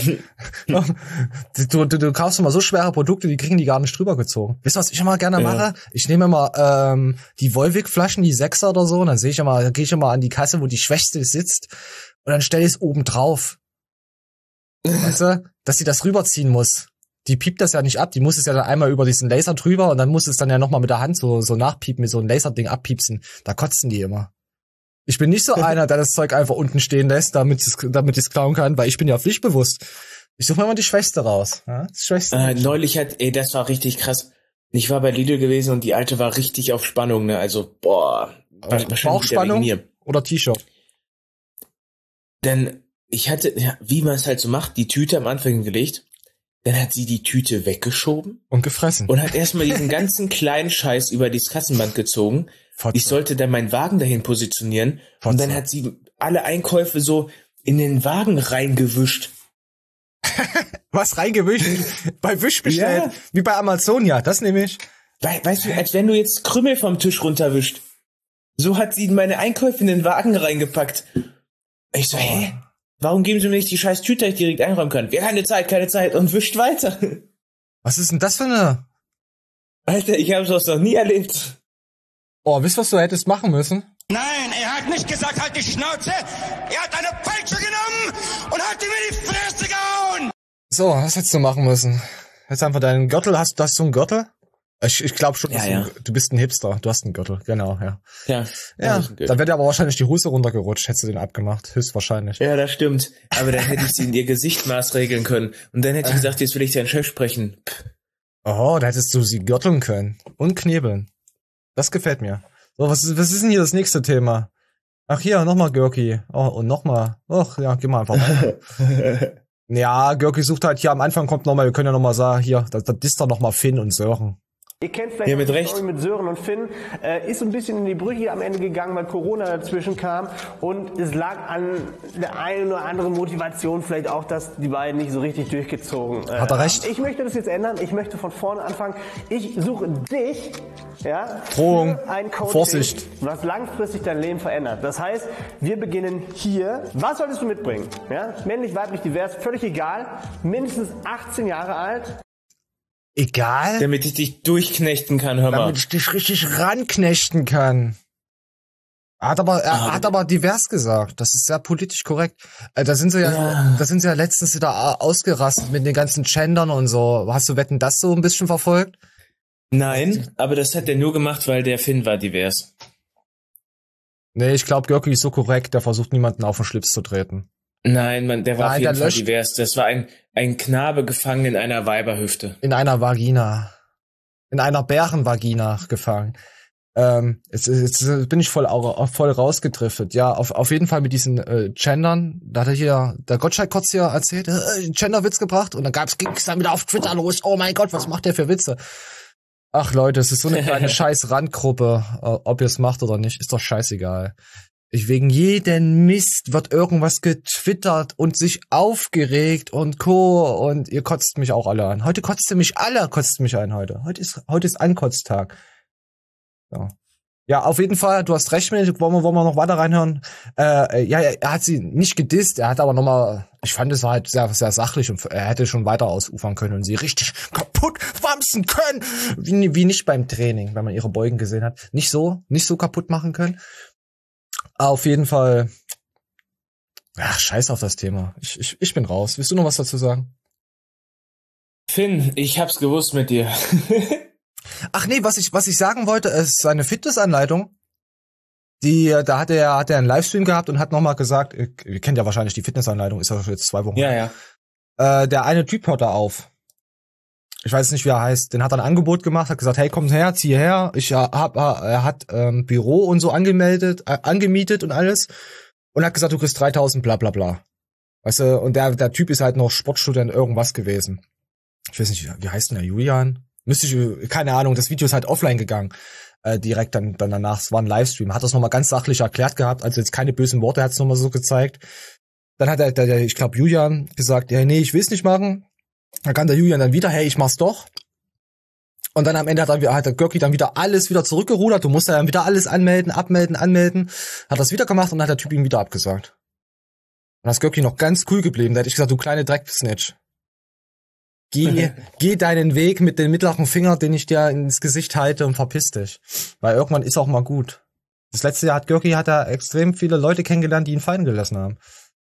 du, du, du kaufst immer so schwere Produkte, die kriegen die gar nicht drüber gezogen. Wisst ihr, was ich immer gerne mache? Ja. Ich nehme immer ähm, die Volvic-Flaschen, die Sechser oder so, und dann sehe ich immer, dann gehe ich immer an die Kasse, wo die Schwächste sitzt, und dann stelle ich es oben drauf. Weißt du, dass sie das rüberziehen muss. Die piept das ja nicht ab, die muss es ja dann einmal über diesen Laser drüber und dann muss es dann ja nochmal mit der Hand so so nachpiepen, mit so einem Laserding abpiepsen. Da kotzen die immer. Ich bin nicht so einer, der das Zeug einfach unten stehen lässt, damit es damit es klauen kann, weil ich bin ja pflichtbewusst. Ich suche mir immer die Schwächste raus. Ja? Das Schwächste. Äh, neulich hat, ey, das war richtig krass. Ich war bei Lidl gewesen und die Alte war richtig auf Spannung, ne? Also, boah. Bauchspannung oder T-Shirt? Denn ich hatte, ja, wie man es halt so macht, die Tüte am Anfang gelegt. Dann hat sie die Tüte weggeschoben. Und gefressen. Und hat erstmal diesen ganzen kleinen Scheiß über das Kassenband gezogen. Fotze. Ich sollte dann meinen Wagen dahin positionieren. Fotze. Und dann hat sie alle Einkäufe so in den Wagen reingewischt. Was reingewischt? Bei Wisch bestellt? Ja. Wie bei Amazon, ja, das nehme ich. We- weißt du, als wenn du jetzt Krümel vom Tisch runterwischt. So hat sie meine Einkäufe in den Wagen reingepackt. Ich so, hä? Warum geben Sie mir nicht die scheiß Tüte, die ich direkt einräumen kann? Wir haben keine Zeit, keine Zeit und wischt weiter. Was ist denn das für eine? Alter, ich habe sowas noch nie erlebt. Oh, wisst ihr, was du hättest machen müssen? Nein, er hat nicht gesagt, halt die Schnauze. Er hat eine Peitsche genommen und hat ihm in die Fresse gehauen. So, was hättest du machen müssen? Jetzt einfach deinen Gürtel. Hast, hast du einen Gürtel? Ich, ich glaube schon, Ja, dass ja. Du, du bist ein Hipster. Du hast einen Gürtel, genau, ja. Ja, Ja, hab ich einen dann wäre dir aber wahrscheinlich die Hose runtergerutscht, hättest du den abgemacht. Höchstwahrscheinlich. Ja, das stimmt. Aber dann hätte ich sie in ihr Gesicht maßregeln können. Und dann hätte ich gesagt, jetzt will ich deinen Chef sprechen. Pff. Oh, da hättest du sie gürteln können. Und knebeln. Das gefällt mir. So, was ist, was ist denn hier das nächste Thema? Ach, hier, nochmal Görki. Oh, und nochmal. Och, ja, geh mal einfach weiter. Ja, Görki sucht halt hier am Anfang kommt nochmal, wir können ja nochmal sagen, hier, da, da disst er nochmal Finn und Sören. Ihr kennt vielleicht Ja, auch mit die Recht. Story mit Sören und Finn. Äh, ist so ein bisschen in die Brüche am Ende gegangen, weil Corona dazwischen kam. Und es lag an der einen oder anderen Motivation vielleicht auch, dass die beiden nicht so richtig durchgezogen äh, Hat er recht? haben. Ich möchte das jetzt ändern. Ich möchte von vorne anfangen. Ich suche dich, ja, Drohung. für ein Coaching, Vorsicht. was langfristig dein Leben verändert. Das heißt, wir beginnen hier. Was solltest du mitbringen? Ja? Männlich, weiblich, divers, völlig egal. Mindestens achtzehn Jahre alt. Egal, Damit ich dich durchknechten kann, hör mal. damit ich dich richtig ranknechten kann. Er hat aber, er Ah, hat aber divers gesagt. Das ist sehr politisch korrekt. Äh, Da sind sie ja, Ja. da sind sie ja letztens wieder a- ausgerastet mit den ganzen Gendern und so. Hast du Wetten, das so ein bisschen verfolgt? Nein, aber das hat er nur gemacht, weil der Finn war divers. Nee, ich glaube, Görki ist so korrekt, der versucht niemanden auf den Schlips zu treten. Nein, man, der war Nein, auf jeden der Fall löscht- divers. Das war ein, ein Knabe gefangen in einer Weiberhüfte. In einer Vagina. In einer Bärenvagina gefangen. Ähm, jetzt, jetzt bin ich voll, au- voll rausgedriftet. Ja, auf, auf jeden Fall mit diesen äh, Gendern. Da hat er hier, der Gottschalk kurz hier erzählt, äh, Genderwitz gebracht und dann gab's, ging's dann wieder auf Twitter los. Oh mein Gott, was macht der für Witze? Ach Leute, es ist so eine kleine scheiß Randgruppe. Äh, ob ihr es macht oder nicht, ist doch scheißegal. Ich, wegen jeden Mist wird irgendwas getwittert und sich aufgeregt und co. Und ihr kotzt mich auch alle an. Heute kotzt ihr mich alle, kotzt mich an heute. Heute ist, heute ist Ankotztag. So. Ja, auf jeden Fall, du hast recht mit, wollen wir, wollen wir noch weiter reinhören. Äh, ja, er hat sie nicht gedisst, er hat aber nochmal, ich fand es halt sehr, sehr sachlich und er hätte schon weiter ausufern können und sie richtig kaputt wamsen können, wie, wie nicht beim Training, wenn man ihre Beugen gesehen hat. Nicht so, nicht so kaputt machen können. Auf jeden Fall, ach, scheiß auf das Thema. Ich, ich, ich bin raus. Willst du noch was dazu sagen? Finn, ich hab's gewusst mit dir. Ach nee, was ich, was ich sagen wollte, ist seine Fitnessanleitung. Die, da hat er, hat er einen Livestream gehabt und hat nochmal gesagt, ihr, ihr kennt ja wahrscheinlich die Fitnessanleitung, ist ja schon jetzt zwei Wochen. Ja, ja. Äh, der eine Typ hört da auf. Ich weiß nicht, wie er heißt. Den hat er ein Angebot gemacht, hat gesagt, hey, komm her, zieh her. Ich hab, er hat ähm, Büro und so angemeldet, äh, angemietet und alles. Und hat gesagt, du kriegst dreitausend, bla bla bla. Weißt du, und der, der Typ ist halt noch Sportstudent irgendwas gewesen. Ich weiß nicht, wie heißt denn der, Julian? Müsste ich, keine Ahnung, das Video ist halt offline gegangen. Äh, direkt dann, dann danach, es war ein Livestream. Hat das nochmal ganz sachlich erklärt gehabt, also jetzt keine bösen Worte, hat es nochmal so gezeigt. Dann hat der, der ich glaube, Julian gesagt, ja, nee, ich will's nicht machen. Dann kam der Julian dann wieder, hey, ich mach's doch. Und dann am Ende hat, er, hat der Görki dann wieder alles wieder zurückgerudert. Du musst ja dann wieder alles anmelden, abmelden, anmelden. Hat das wieder gemacht und dann hat der Typ ihm wieder abgesagt. Und das Görki noch ganz cool geblieben. Da hätte ich gesagt, du kleine Drecksnitch. Geh, geh deinen Weg mit dem mittleren Finger, den ich dir ins Gesicht halte und verpiss dich. Weil irgendwann ist auch mal gut. Das letzte Jahr hat Görki hat er extrem viele Leute kennengelernt, die ihn fallen gelassen haben.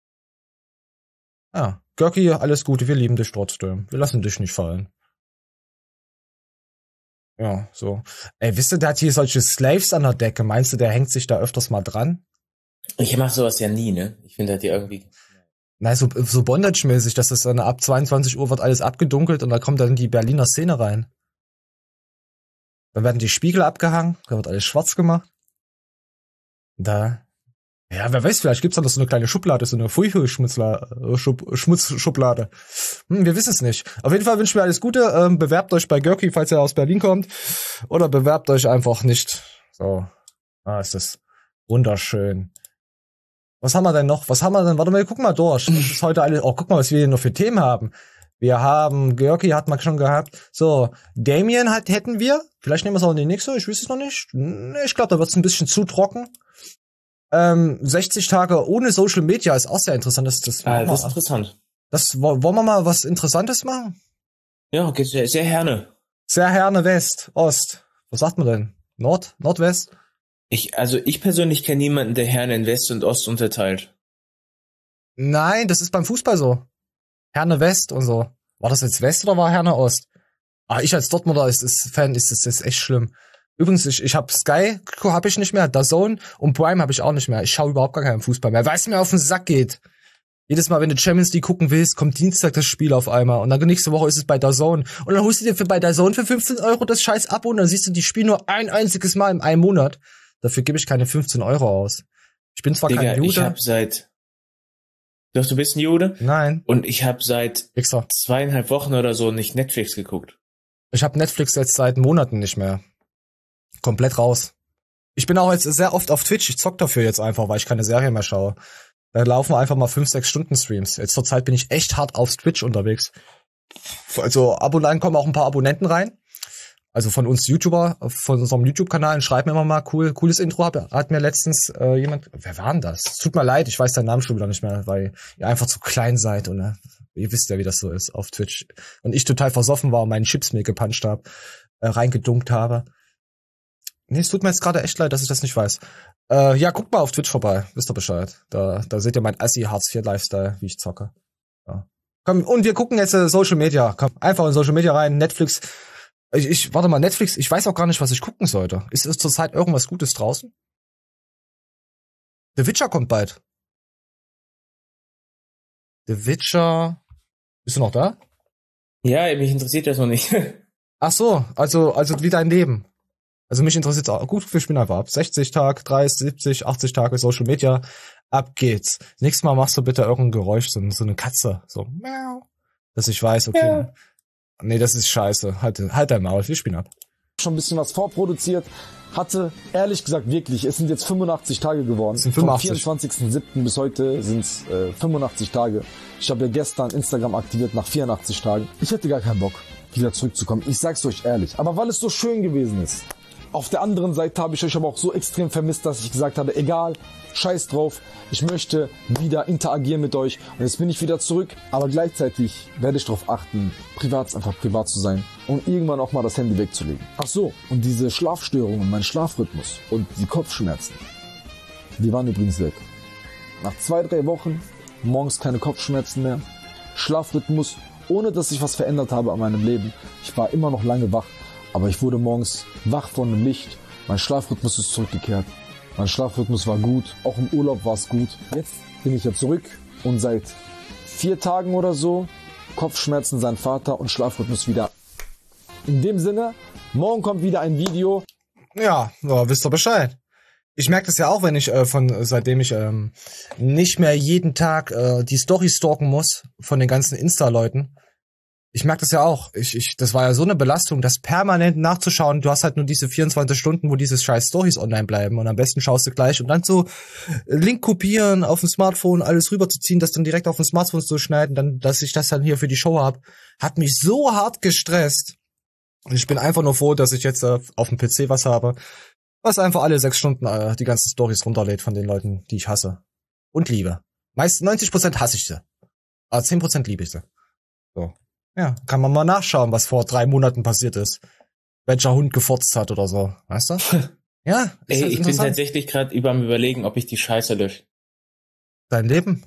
Ja, Görki, alles Gute, wir lieben dich trotzdem. Wir lassen dich nicht fallen. Ja, so. Ey, wisst ihr, der hat hier solche Slaves an der Decke. Meinst du, der hängt sich da öfters mal dran? Ich mach sowas ja nie, ne? Ich finde halt die irgendwie... Nein, so, so Bondage-mäßig, dass das dann ab zweiundzwanzig Uhr wird alles abgedunkelt und da kommt dann die Berliner Szene rein. Dann werden die Spiegel abgehangen, da wird alles schwarz gemacht. Da, ja, wer weiß, vielleicht gibt's dann noch so eine kleine Schublade, so eine Furche-Schmutzschublade. Schub, Schmutzschublade. Hm, wir wissen es nicht. Auf jeden Fall wünschen wir alles Gute. Ähm, bewerbt euch bei Görki, falls ihr aus Berlin kommt. Oder bewerbt euch einfach nicht. So. Ah, ist das wunderschön. Was haben wir denn noch? Was haben wir denn? Warte mal, guck mal durch. Das ist heute alles. Oh, guck mal, was wir hier noch für Themen haben. Wir haben, Görki hat man schon gehabt. So, Damien hat, hätten wir. Vielleicht nehmen wir es auch in die nächste. Ich weiß es noch nicht. Ich glaube, da wird es ein bisschen zu trocken. Ähm, sechzig Tage ohne Social Media ist auch sehr interessant. Das, das, Ah, das ist interessant. Das, wollen wir mal was Interessantes machen? Ja, okay, sehr, sehr gerne. Sehr gerne West, Ost. Was sagt man denn? Nord? Nordwest? Ich, also ich persönlich kenne niemanden, der Herne in West und Ost unterteilt. Nein, das ist beim Fußball so. Herne West und so. War das jetzt West oder war Herne Ost? Ah, ich als Dortmunder ist, ist Fan ist das ist echt schlimm. Übrigens, ich, ich habe Sky, habe ich nicht mehr, DAZN und Prime habe ich auch nicht mehr. Ich schaue überhaupt gar keinen Fußball mehr, weil es mir auf den Sack geht. Jedes Mal, wenn du Champions League gucken willst, kommt Dienstag das Spiel auf einmal und dann nächste Woche ist es bei DAZN und dann holst du dir für bei DAZN für fünfzehn Euro das scheiß Abo und dann siehst du die Spiele nur ein einziges Mal in einem Monat. Dafür gebe ich keine fünfzehn Euro aus. Ich bin zwar Digga, kein Jude. ich hab seit... Doch, du bist ein Jude? Nein. Und ich habe seit Wichser. zweieinhalb Wochen oder so nicht Netflix geguckt. Ich habe Netflix jetzt seit Monaten nicht mehr. Komplett raus. Ich bin auch jetzt sehr oft auf Twitch. Ich zock dafür jetzt einfach, weil ich keine Serie mehr schaue. Da laufen einfach mal fünf, sechs Stunden Streams. Jetzt zur Zeit bin ich echt hart auf Twitch unterwegs. Also ab und an kommen auch ein paar Abonnenten rein. Also von uns YouTuber, von unserem YouTube-Kanal, schreiben immer mal, cool, cooles Intro, hat, hat mir letztens äh, jemand, wer war denn das? Tut mir leid, ich weiß deinen Namen schon wieder nicht mehr, weil ihr einfach zu klein seid und äh, ihr wisst ja, wie das so ist auf Twitch. Und ich total versoffen war und meinen Chips mir gepuncht habe, äh, reingedunkt habe. Nee, es tut mir jetzt gerade echt leid, dass ich das nicht weiß. Äh, ja, guckt mal auf Twitch vorbei, wisst ihr Bescheid. Da, da seht ihr mein Assi Hartz vier Lifestyle, wie ich zocke. Ja. Komm, und wir gucken jetzt äh, Social Media. Komm, einfach in Social Media rein, Netflix. Ich, ich, warte mal, Netflix, ich weiß auch gar nicht, was ich gucken sollte. Ist es zurzeit irgendwas Gutes draußen? The Witcher kommt bald. The Witcher. Bist du noch da? Ja, mich interessiert das noch nicht. Ach so, also, also wie dein Leben. Also mich interessiert auch. Gut, wir spielen einfach ab. sechzig Tage, dreißig, siebzig, achtzig Tage Social Media. Ab geht's. Nächstes Mal machst du bitte irgendein Geräusch, so, so eine Katze. So, miau. Dass ich weiß, okay. Ja. Nee, das ist scheiße. Halt, halt dein Maul, wir spielen ab. Schon ein bisschen was vorproduziert. Hatte, ehrlich gesagt, wirklich, es sind jetzt fünfundachtzig Tage geworden. Es sind fünfundachtzig. Vom vierundzwanzigsten siebten bis heute sind es äh, fünfundachtzig Tage. Ich habe ja gestern Instagram aktiviert nach vierundachtzig Tagen. Ich hätte gar keinen Bock, wieder zurückzukommen. Ich sag's euch ehrlich. Aber weil es so schön gewesen ist. Auf der anderen Seite habe ich euch aber auch so extrem vermisst, dass ich gesagt habe, egal, scheiß drauf, ich möchte wieder interagieren mit euch und jetzt bin ich wieder zurück, aber gleichzeitig werde ich darauf achten, privat einfach privat zu sein und irgendwann auch mal das Handy wegzulegen. Ach so, und diese Schlafstörungen, mein Schlafrhythmus und die Kopfschmerzen, die waren übrigens weg. Nach zwei, drei Wochen, morgens keine Kopfschmerzen mehr, Schlafrhythmus, ohne dass ich was verändert habe an meinem Leben. Ich war immer noch lange wach. Aber ich wurde morgens wach von dem Licht. Mein Schlafrhythmus ist zurückgekehrt. Mein Schlafrhythmus war gut. Auch im Urlaub war es gut. Jetzt bin ich ja zurück und seit vier Tagen oder so Kopfschmerzen sein Vater und Schlafrhythmus wieder. In dem Sinne, morgen kommt wieder ein Video. Ja, ja, wisst ihr Bescheid. Ich merke das ja auch, wenn ich äh, von seitdem ich ähm, nicht mehr jeden Tag äh, die Story stalken muss von den ganzen Insta-Leuten. Ich merke das ja auch. Ich, ich, das war ja so eine Belastung, das permanent nachzuschauen. Du hast halt nur diese vierundzwanzig Stunden, wo diese scheiß Stories online bleiben. Und am besten schaust du gleich und dann so Link kopieren auf dem Smartphone, alles rüberzuziehen, das dann direkt auf dem Smartphone zu schneiden, dann, dass ich das dann hier für die Show hab, hat mich so hart gestresst. Und ich bin einfach nur froh, dass ich jetzt äh, auf dem P C was habe, was einfach alle sechs Stunden äh, die ganzen Stories runterlädt von den Leuten, die ich hasse. Und liebe. Meist neunzig Prozent hasse ich sie. Aber zehn Prozent liebe ich sie. So. Ja, kann man mal nachschauen, was vor drei Monaten passiert ist. Welcher Hund gefurzt hat oder so, weißt du? Ja, ist Ey, ich bin tatsächlich gerade über am Überlegen, ob ich die Scheiße lösche. Dein Leben?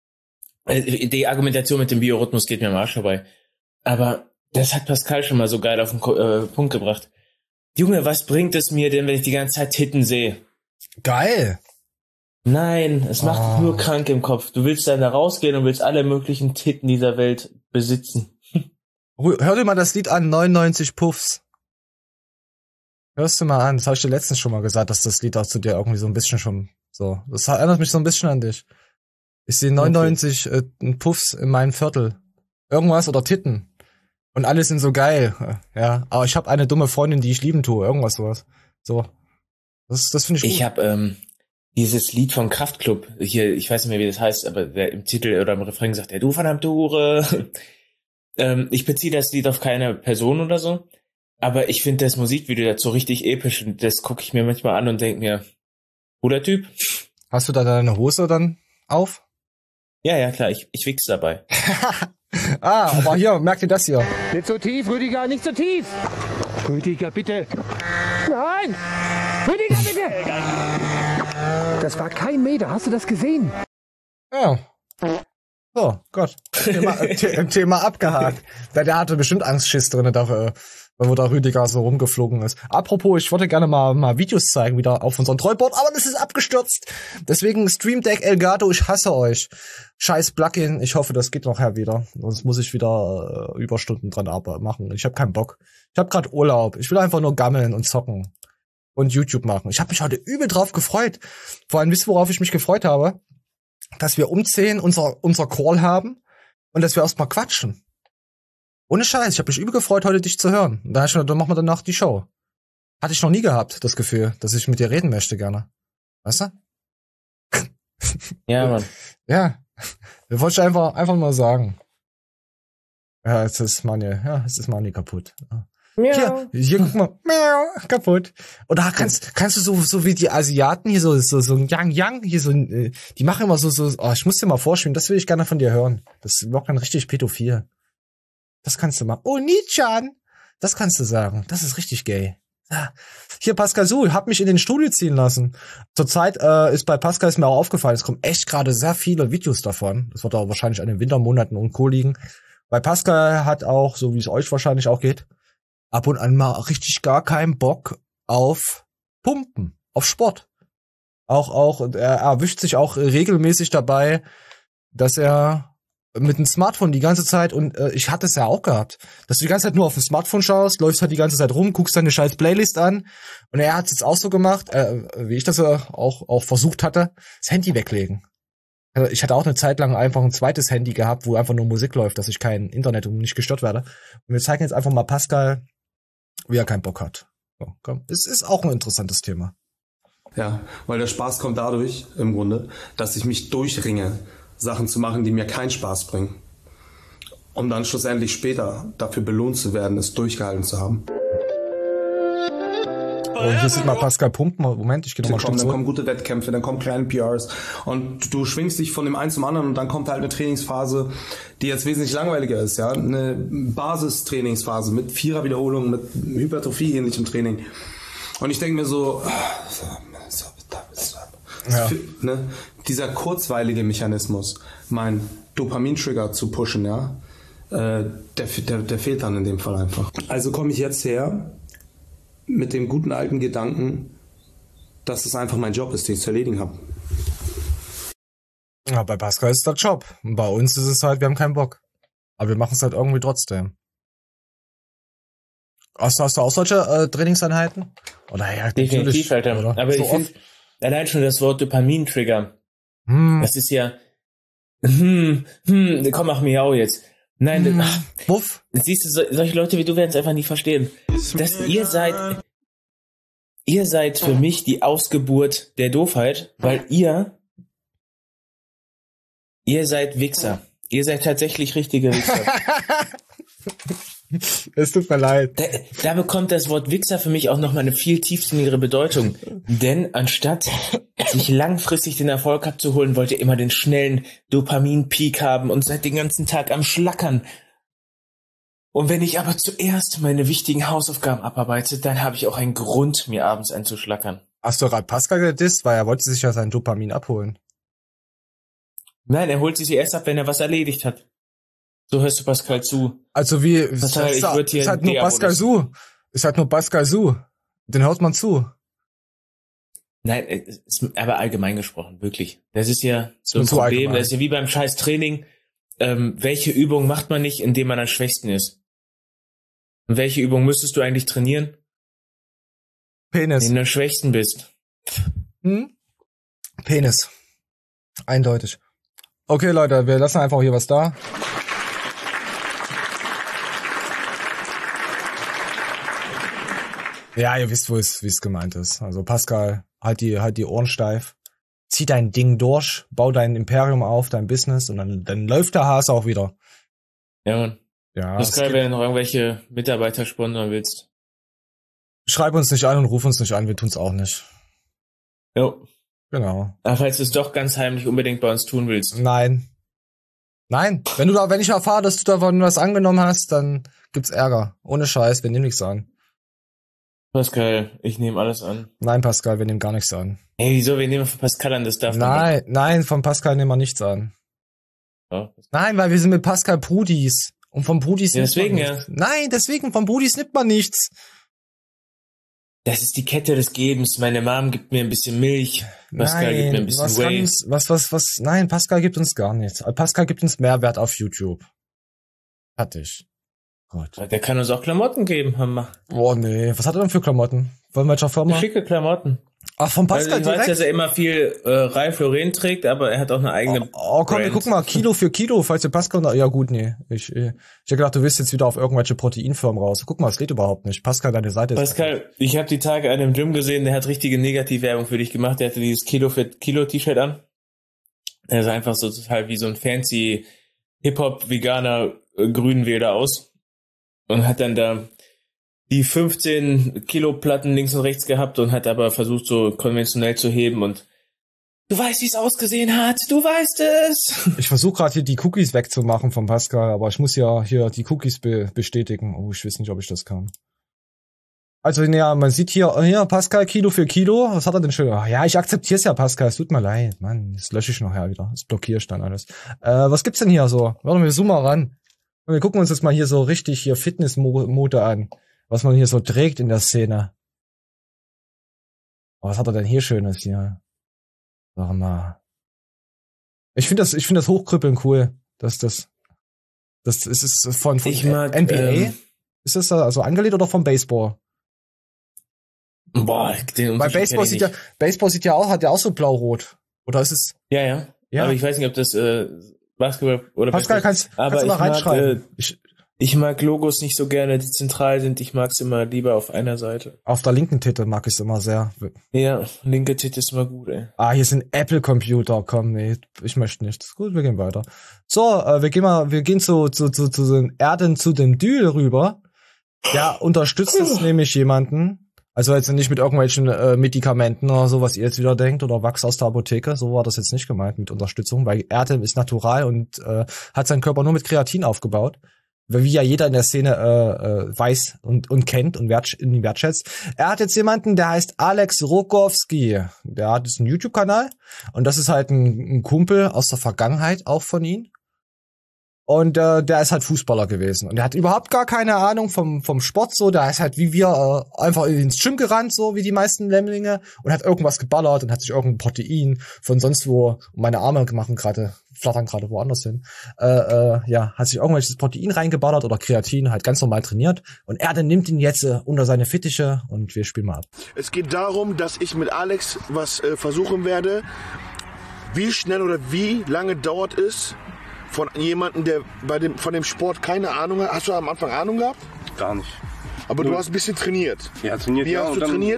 Die Argumentation mit dem Biorhythmus geht mir am Arsch vorbei. Aber das hat Pascal schon mal so geil auf den äh, Punkt gebracht. Junge, was bringt es mir denn, wenn ich die ganze Zeit Titten sehe? Geil. Nein, es macht oh. nur krank im Kopf. Du willst dann da rausgehen und willst alle möglichen Titten dieser Welt besitzen. Hör dir mal das Lied an, neunundneunzig Puffs. Hörst du mal an, das habe ich dir letztens schon mal gesagt, dass das Lied auch zu dir irgendwie so ein bisschen schon so, das erinnert mich so ein bisschen an dich. Ich sehe neunundneunzig okay. äh, Puffs in meinem Viertel. Irgendwas oder Titten. Und alle sind so geil. Ja, aber ich habe eine dumme Freundin, die ich lieben tue. Irgendwas sowas. So. Das, das finde ich gut. Ich habe ähm, dieses Lied von Kraftklub, hier, ich weiß nicht mehr, wie das heißt, aber der im Titel oder im Refrain sagt, ja, du verdammte Hure. ähm, ich beziehe das Lied auf keine Person oder so, aber ich finde das Musikvideo dazu richtig episch und das gucke ich mir manchmal an und denke mir, cooler Typ. Hast du da deine Hose dann auf? Ja, ja, klar, ich, ich wichs dabei. Ah, aber hier, merkt ihr das hier? Nicht so tief, Rüdiger, nicht so tief! Rüdiger, bitte! Nein! Rüdiger, bitte! Das war kein Meter, hast du das gesehen? Ja. So, Gott. Thema, The Thema abgehakt. Der, der hatte bestimmt Angstschiss drin, da, wo der Rüdiger so rumgeflogen ist. Apropos, ich wollte gerne mal, mal Videos zeigen, wieder auf unserem Trollboard, aber das ist abgestürzt. Deswegen Stream Deck Elgato, ich hasse euch. Scheiß Plugin, ich hoffe, das geht noch her wieder. Sonst muss ich wieder äh, Überstunden dran machen. Ich habe keinen Bock. Ich habe gerade Urlaub. Ich will einfach nur gammeln und zocken. Und YouTube machen. Ich habe mich heute übel drauf gefreut. Vor allem, wisst ihr, worauf ich mich gefreut habe? Dass wir um zehn unser, unser Call haben und dass wir erstmal quatschen. Ohne Scheiß, ich habe mich übel gefreut, heute dich zu hören. Und dann, dann machen wir danach die Show. Hatte ich noch nie gehabt, das Gefühl, dass ich mit dir reden möchte gerne. Weißt du? Ja, Mann. Ja. Das wollte ich einfach, einfach mal sagen. Ja, jetzt ist Mani, ja, jetzt ist Mani kaputt. Hier, hier, guck mal, miau, kaputt. Und da kannst, kannst du so, so wie die Asiaten hier so, so, so ein Yang Yang, hier so, äh, die machen immer so, so, oh, ich muss dir mal vorspielen, das will ich gerne von dir hören. Das wirkt dann richtig pädophil. Das kannst du machen. Oh, Nichan! Das kannst du sagen. Das ist richtig gay. Ja. Hier, Pascal Su, hab mich in den Studio ziehen lassen. Zurzeit äh, ist bei Pascal ist mir auch aufgefallen, es kommen echt gerade sehr viele Videos davon. Das wird auch wahrscheinlich an den Wintermonaten und Co. liegen. Weil Pascal hat auch, so wie es euch wahrscheinlich auch geht, ab und an mal richtig gar keinen Bock auf Pumpen, auf Sport. Auch, auch, er erwischt sich auch regelmäßig dabei, dass er mit dem Smartphone die ganze Zeit, und äh, ich hatte es ja auch gehabt, dass du die ganze Zeit nur auf dem Smartphone schaust, läufst halt die ganze Zeit rum, guckst deine scheiß Playlist an, und er hat es jetzt auch so gemacht, äh, wie ich das äh, auch, auch versucht hatte, das Handy weglegen. Also ich hatte auch eine Zeit lang einfach ein zweites Handy gehabt, wo einfach nur Musik läuft, dass ich kein Internet und nicht gestört werde. Und wir zeigen jetzt einfach mal Pascal, wie er keinen Bock hat. So, komm. Es ist auch ein interessantes Thema. Ja, weil der Spaß kommt dadurch, im Grunde, dass ich mich durchringe, Sachen zu machen, die mir keinen Spaß bringen. Um dann schlussendlich später dafür belohnt zu werden, es durchgehalten zu haben. Oh, hier sieht mal Pascal pumpen. Moment, ich gehe nochmal Dann kommen gute Wettkämpfe, dann kommen kleine P Rs und du schwingst dich von dem einen zum anderen und dann kommt halt eine Trainingsphase, die jetzt wesentlich langweiliger ist, ja, eine Basistrainingsphase mit Vierer-Wiederholungen, mit Hypertrophie-ähnlichem Training. Und ich denke mir so, ja. ne, dieser kurzweilige Mechanismus, mein Dopamin-Trigger zu pushen, ja, äh, der, der, der fehlt dann in dem Fall einfach. Also komme ich jetzt her mit dem guten alten Gedanken, dass es einfach mein Job ist, den ich zu erledigen habe. Ja, bei Pascal ist das Job. Und bei uns ist es halt, wir haben keinen Bock. Aber wir machen es halt irgendwie trotzdem. Hast, hast du auch solche äh, Trainingseinheiten? Oder ja, definitiv, Alter. Oder? Aber so ich finde, allein schon das Wort Dopamin-Trigger, hm. das ist ja, hm, hm, komm, mach Miau jetzt. Nein, hm. ach, Wuff. Siehst du, so, solche Leute wie du werden es einfach nie verstehen. Dass ihr seid, ihr seid für mich die Ausgeburt der Doofheit, weil ihr, ihr seid Wichser. Ihr seid tatsächlich richtige Wichser. Es tut mir leid. Da, da bekommt das Wort Wichser für mich auch nochmal eine viel tiefsinnigere Bedeutung. Denn anstatt sich langfristig den Erfolg abzuholen, wollt ihr immer den schnellen Dopamin-Peak haben und seid den ganzen Tag am Schlackern. Und wenn ich aber zuerst meine wichtigen Hausaufgaben abarbeite, dann habe ich auch einen Grund, mir abends einzuschlackern. Hast du gerade Pascal gedisst, weil er wollte sich ja sein Dopamin abholen? Nein, er holt sich erst ab, wenn er was erledigt hat. So hörst du Pascal zu. Also wie, Pascal, es, ich würd hier ist halt nur Pascal Su. Ist halt nur Pascal Su. Den hört man zu. Nein, ist aber allgemein gesprochen, wirklich. Das ist ja so ein so Problem. allgemein. Das ist ja wie beim scheiß Training. Ähm, welche Übung macht man nicht, indem man am schwächsten ist? Und welche Übung müsstest du eigentlich trainieren? Penis. Wenn du am schwächsten bist. Hm? Penis. Eindeutig. Okay, Leute, wir lassen einfach hier was da. Ja, ihr wisst, wo es, wie es gemeint ist. Also Pascal, halt die, halt die Ohren steif. Zieh dein Ding durch, bau dein Imperium auf, dein Business, und dann, dann läuft der Hase auch wieder. Ja, Mann. Ja. Pascal, wenn du noch irgendwelche Mitarbeiter sponsern willst. Schreib uns nicht an und ruf uns nicht an, wir tun's auch nicht. Jo. Genau. Aber falls du es doch ganz heimlich unbedingt bei uns tun willst. Nein. Nein. Wenn du da, wenn ich erfahre, dass du davon was angenommen hast, dann gibt's Ärger. Ohne Scheiß, wir nehmen nichts an. Pascal, ich nehme alles an. Nein, Pascal, wir nehmen gar nichts an. Ey, wieso? Wir nehmen von Pascal an, das darf man Nein, nein, von Pascal nehmen wir nichts an. Ja. Nein, weil wir sind mit Pascal Brudis. Und vom Brudis ja, nimmt deswegen, man nichts. Ja. Nein, deswegen, vom Brudis nimmt man nichts. Das ist die Kette des Gebens. Meine Mom gibt mir ein bisschen Milch. Pascal nein, gibt mir ein bisschen was Whey. Uns, was, was, was, nein, Pascal gibt uns gar nichts. Pascal gibt uns Mehrwert auf YouTube. Hatte ich. Gut. Der kann uns auch Klamotten geben, Hammer. Oh nee, was hat er denn für Klamotten? Von welcher Firma? Schicke Klamotten. Ach, von Pascal also ich direkt? weiß, dass er immer viel äh, Ralph Lauren trägt, aber er hat auch eine eigene Oh, oh komm, Brand. guck mal, Kilo für Kilo, falls ihr Pascal... Ja gut, nee. Ich, ich, ich hab gedacht, du willst jetzt wieder auf irgendwelche Proteinfirmen raus. Guck mal, es geht überhaupt nicht. Pascal, deine Seite ist... Pascal, ich habe die Tage einen im Gym gesehen, der hat richtige Negativwerbung für dich gemacht. Der hatte dieses Kilo für Kilo T-Shirt an. Er sah einfach so total wie so ein fancy Hip-Hop-Veganer äh, Grünwälder aus. Und hat dann da die fünfzehn Kilo Platten links und rechts gehabt und hat aber versucht, so konventionell zu heben und du weißt, wie es ausgesehen hat, du weißt es. Ich versuche gerade hier die Cookies wegzumachen von Pascal, aber ich muss ja hier die Cookies be- bestätigen. Oh, ich weiß nicht, ob ich das kann. Also, ja, man sieht hier, hier, Pascal, Kilo für Kilo. Was hat er denn schön? Ach, ja, ich akzeptiere es ja, Pascal. Es tut mir leid. Mann, das lösche ich nachher wieder. Das blockiere ich dann alles. Äh, was gibt's denn hier so? Warte, wir zoomen mal ran. Und wir gucken uns jetzt mal hier so richtig hier Fitnessmode an. Was man hier so trägt in der Szene. Oh, was hat er denn hier Schönes hier? Sag mal. Ich finde das, ich finde das Hochkrüppeln cool. Das, das, das ist es von, von ich mag, N B A. Ähm, ist das also angelehnt oder vom Baseball? Boah, den Weil Baseball sieht ja, Baseball sieht ja auch, hat ja auch so blau-rot. Oder ist es? Ja, ja. Ja. Aber ich weiß nicht, ob das äh, Basketball oder Pascal, kannst, aber kannst du mal ich mag, reinschreiben. äh, ich, ich mag Logos nicht so gerne, die zentral sind. Ich mag es immer lieber auf einer Seite. Auf der linken Titel mag ich es immer sehr. Ja, linke Titel ist immer gut, ey. Ah, hier sind Apple-Computer. Komm, nee, ich möchte nicht. Gut, wir gehen weiter. So, äh, wir gehen mal, wir gehen zu, zu, zu, zu den Erden, zu dem Dül rüber. Der unterstützt jetzt nämlich jemanden. Also jetzt nicht mit irgendwelchen äh, Medikamenten oder so, was ihr jetzt wieder denkt, oder Wachs aus der Apotheke. So war das jetzt nicht gemeint mit Unterstützung, weil Erdem ist natural und äh, hat seinen Körper nur mit Kreatin aufgebaut. Wie ja jeder in der Szene äh, äh, weiß und, und kennt und wert, wertschätzt. Er hat jetzt jemanden, der heißt Alex Rokowski. Der hat jetzt einen YouTube-Kanal und das ist halt ein, ein Kumpel aus der Vergangenheit, auch von ihm. Und äh, der ist halt Fußballer gewesen. Und der hat überhaupt gar keine Ahnung vom vom Sport so. Der ist halt wie wir äh, einfach ins Gym gerannt, so wie die meisten Lemminge. Und hat irgendwas geballert und hat sich irgendein Protein von sonst wo, und meine Arme machen gerade, flattern gerade woanders hin. Äh, äh, ja, hat sich irgendwelches Protein reingeballert oder Kreatin, halt ganz normal trainiert. Und er dann nimmt ihn jetzt äh, unter seine Fittiche und wir spielen mal ab. Es geht darum, dass ich mit Alex was äh, versuchen werde. Wie schnell oder wie lange dauert es, von jemandem, der bei dem, von dem Sport keine Ahnung hat. Hast du am Anfang Ahnung gehabt? Gar nicht. Aber Nur, du hast ein bisschen trainiert. Ja, trainiert. Wie ja, hast du trainiert?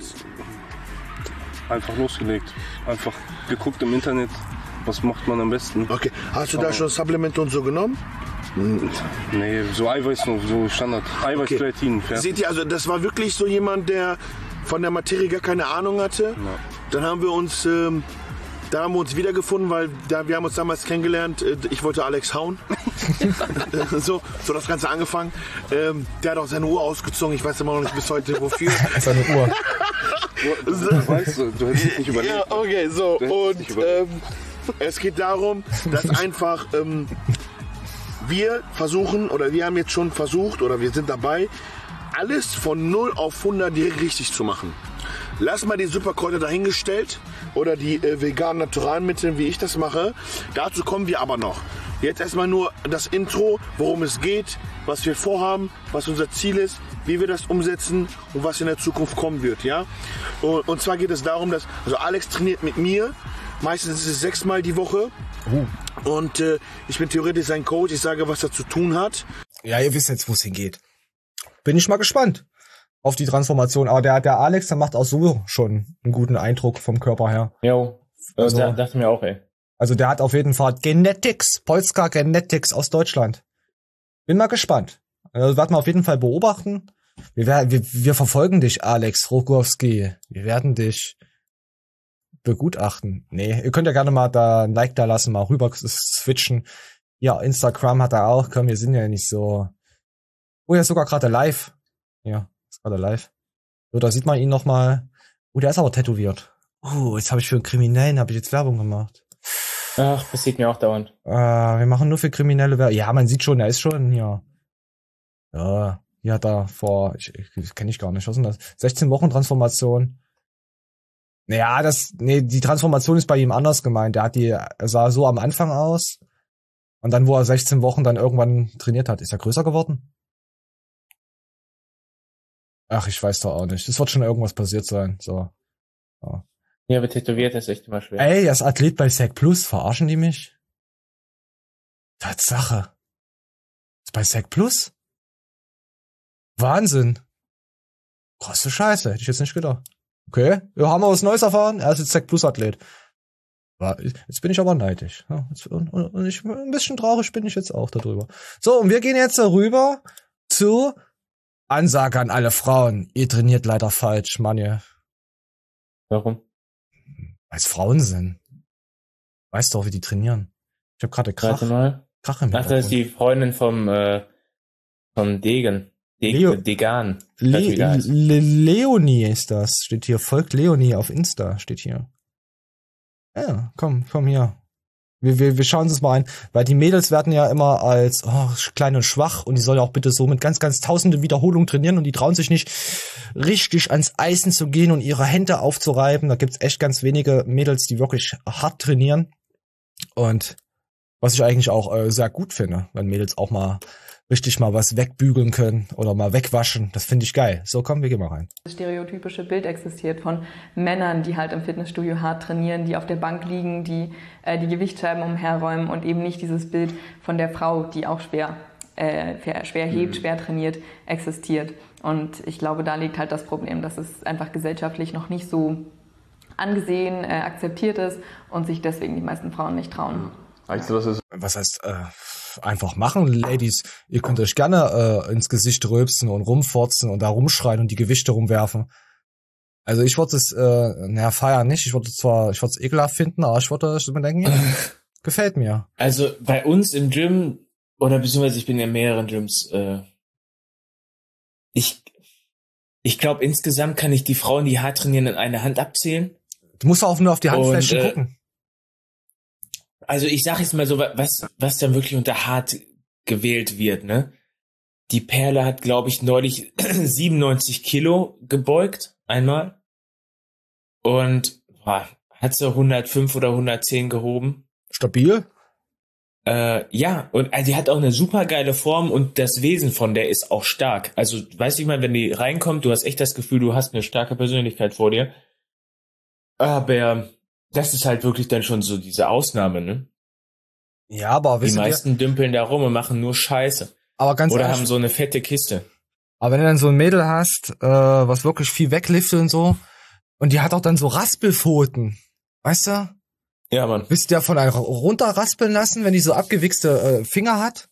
Einfach losgelegt. Einfach geguckt im Internet, was macht man am besten. Okay. Hast du Aber da schon Supplemente und so genommen? Nee, so Eiweiß nur, so Standard. Eiweiß, Okay. Kreatin. Fertig. Seht ihr, also das war wirklich so jemand, der von der Materie gar keine Ahnung hatte. Ja. Dann haben wir uns... Ähm, Da haben wir uns wiedergefunden, weil da, wir haben uns damals kennengelernt. Ich wollte Alex hauen. so, so das Ganze angefangen. Ähm, der hat auch seine Uhr ausgezogen. Ich weiß immer noch nicht bis heute wofür. Seine Uhr. Du, du, du weißt, du hättest es nicht überlegt. Ja, okay, so. Und ähm, es geht darum, dass einfach ähm, wir versuchen, oder wir haben jetzt schon versucht, oder wir sind dabei, alles von null auf hundert direkt richtig zu machen. Lass mal die Superkräuter dahingestellt oder die äh, veganen Naturalmittel, wie ich das mache. Dazu kommen wir aber noch. Jetzt erstmal nur das Intro, worum es geht, was wir vorhaben, was unser Ziel ist, wie wir das umsetzen und was in der Zukunft kommen wird. Ja? Und, und zwar geht es darum, dass also Alex trainiert mit mir. Meistens ist es sechsmal die Woche. Uh. Und äh, ich bin theoretisch sein Coach. Ich sage, was er zu tun hat. Ja, ihr wisst jetzt, wo es hingeht. Bin ich mal gespannt auf die Transformation. Aber der, der Alex, der macht auch so schon einen guten Eindruck vom Körper her. Jo, also, da dachte mir auch, ey. Also der hat auf jeden Fall Genetics, Polska Genetics aus Deutschland. Bin mal gespannt. Also werden wir auf jeden Fall beobachten. Wir, werden, wir, wir verfolgen dich, Alex Rokowski. Wir werden dich begutachten. Nee, ihr könnt ja gerne mal da ein Like da lassen, mal rüber switchen. Ja, Instagram hat er auch. Komm, wir sind ja nicht so... Oh, er ist sogar gerade live. Ja, ist gerade live. So, da sieht man ihn noch mal. Oh, der ist aber tätowiert. Oh, jetzt habe ich für einen Kriminellen habe ich jetzt Werbung gemacht. Ach, passiert mir auch dauernd. Äh, wir machen nur für kriminelle Werbung. Ja, man sieht schon, er ist schon hier. Ja, hier hat er vor, ich, ich kenne ich gar nicht, was ist denn das? sechzehn Wochen Transformation. Naja, das, nee, die Transformation ist bei ihm anders gemeint. Der hat die, er sah so am Anfang aus. Und dann, wo er sechzehn Wochen dann irgendwann trainiert hat, ist er größer geworden? Ach, ich weiß doch auch nicht. Es wird schon irgendwas passiert sein, so. Ja. Ja, aber tätowiert ist echt immer schwer. Ey, er ist Athlet bei Sack Plus. Verarschen die mich? Tatsache. Ist bei Sack Plus? Wahnsinn. Krasse Scheiße. Hätte ich jetzt nicht gedacht. Okay, wir haben was Neues erfahren. Er ist jetzt Sack Plus Athlet. Jetzt bin ich aber neidisch. Und, und, und ich, ein bisschen traurig bin ich jetzt auch darüber. So, und wir gehen jetzt rüber zu Ansage an alle Frauen. Ihr trainiert leider falsch, Manje. Warum? Weil es Frauen sind. Weißt du auch, wie die trainieren. Ich habe gerade Krach, Krach im Ach, das ist die Freundin vom, äh, vom Degen. Deg Leo, Degan. Le Le Leonie ist das. Steht hier. Folgt Leonie auf Insta. Steht hier. Ja, komm, komm hier. Wir, wir, wir schauen uns mal ein. Weil die Mädels werden ja immer als oh, klein und schwach und die sollen auch bitte so mit ganz, ganz tausende Wiederholungen trainieren und die trauen sich nicht richtig ans Eisen zu gehen und ihre Hände aufzureiben. Da gibt's echt ganz wenige Mädels, die wirklich hart trainieren. Und was ich eigentlich auch äh, sehr gut finde, wenn Mädels auch mal richtig mal was wegbügeln können oder mal wegwaschen. Das finde ich geil. So, komm, wir gehen mal rein. Das stereotypische Bild existiert von Männern, die halt im Fitnessstudio hart trainieren, die auf der Bank liegen, die äh, die Gewichtsscheiben umherräumen und eben nicht dieses Bild von der Frau, die auch schwer, äh, schwer hebt, schwer trainiert, existiert. Und ich glaube, da liegt halt das Problem, dass es einfach gesellschaftlich noch nicht so angesehen, äh, akzeptiert ist und sich deswegen die meisten Frauen nicht trauen. Also, das ist was heißt äh, einfach machen, Ladies? Ihr könnt euch gerne äh, ins Gesicht rülpsen und rumforzen und da rumschreien und die Gewichte rumwerfen. Also ich würde es, äh, naja, feiern nicht. Ich würde zwar, ich würde es ekelhaft finden, aber ich würde mir denken, ja, gefällt mir. Also bei uns im Gym, oder beziehungsweise ich bin in mehreren Gyms, äh, ich ich glaube insgesamt kann ich die Frauen, die hart trainieren, in eine Hand abzählen. Du musst auch nur auf die Handflächen und, äh, gucken. Also ich sag jetzt mal so, was was dann wirklich unter hart gewählt wird, ne? Die Perle hat, glaube ich, neulich siebenundneunzig Kilo gebeugt, einmal. Und boah, hat sie hundertfünf oder hundertzehn gehoben. Stabil? Äh, ja, und also die hat auch eine super geile Form und das Wesen von der ist auch stark. Also, weißt du, ich meine, wenn die reinkommt, du hast echt das Gefühl, du hast eine starke Persönlichkeit vor dir. Aber das ist halt wirklich dann schon so diese Ausnahme, ne? Ja, aber die meisten ihr, dümpeln da rum und machen nur Scheiße. Aber ganz Oder ehrlich, haben so eine fette Kiste. Aber wenn du dann so ein Mädel hast, äh, was wirklich viel wegliftet und so, und die hat auch dann so Raspelpfoten, weißt du? Ja, Mann. Willst du davon einfach runterraspeln lassen, wenn die so abgewichste äh, Finger hat?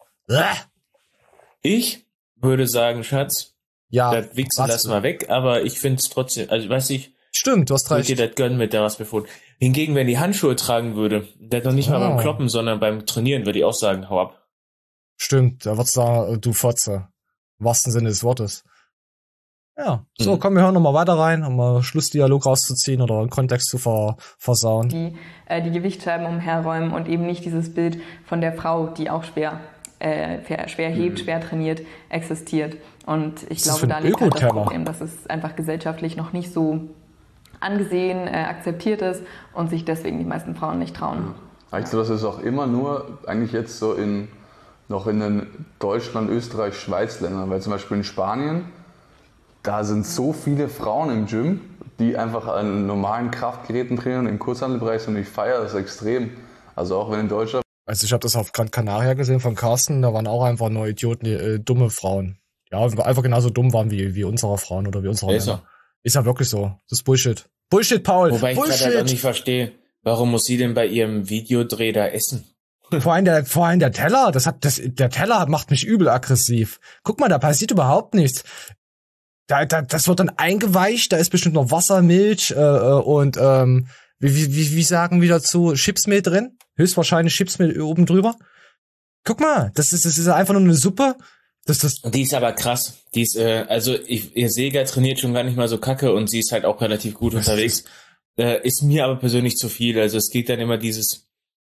Ich würde sagen, Schatz, ja, das Wichsen lass mal weg, aber ich finde es trotzdem, also weiß ich, stimmt, du hast recht. Ich würde dir das gönnen mit der Raspelpfoten. Hingegen, wenn die Handschuhe tragen würde, das noch nicht oh. mal beim Kloppen, sondern beim Trainieren, würde ich auch sagen, hau ab. Stimmt, da wird's da, du Fotze. Im wahrsten Sinne des Wortes. Ja, so, mhm. komm, wir hören nochmal weiter rein, um mal Schlussdialog rauszuziehen oder einen Kontext zu ver versauen. Die äh, die Gewichtsscheiben umherräumen und eben nicht dieses Bild von der Frau, die auch schwer, äh, schwer hebt, mhm. schwer trainiert, existiert. Und ich glaube, da liegt halt das Problem, dass es einfach gesellschaftlich noch nicht so angesehen, äh, akzeptiert ist und sich deswegen die meisten Frauen nicht trauen. Also das ist auch immer nur eigentlich jetzt so in noch in den Deutschland, Österreich, Schweiz Ländern, weil zum Beispiel in Spanien, da sind so viele Frauen im Gym, die einfach an normalen Kraftgeräten trainieren im Kurzhantelbereich und ich feiere das extrem. Also auch wenn in Deutschland. Also ich habe das auf Gran Canaria gesehen von Carsten, da waren auch einfach nur Idioten, die, äh, dumme Frauen. Ja, einfach genauso dumm waren wie, wie unsere Frauen oder wie unsere Männer. Ja. Ist ja wirklich so. Das ist Bullshit. Bullshit, Paul. Wobei Bullshit. ich gerade halt auch nicht verstehe, warum muss sie denn bei ihrem Videodreh da essen? Vor allem der, vor allem der Teller, das hat, das, der Teller macht mich übel aggressiv. Guck mal, da passiert überhaupt nichts. Da, da, das wird dann eingeweicht, da ist bestimmt noch Wasser, Milch, äh, und, ähm, wie, wie, wie sagen wir dazu, Chipsmehl drin? Höchstwahrscheinlich Chipsmehl oben drüber. Guck mal, das ist, das ist einfach nur eine Suppe. Das, das die ist aber krass. Die ist, äh, also, ich, ihr Sega trainiert schon gar nicht mal so kacke und sie ist halt auch relativ gut unterwegs. Äh, ist mir aber persönlich zu viel. Also, es geht dann immer dieses,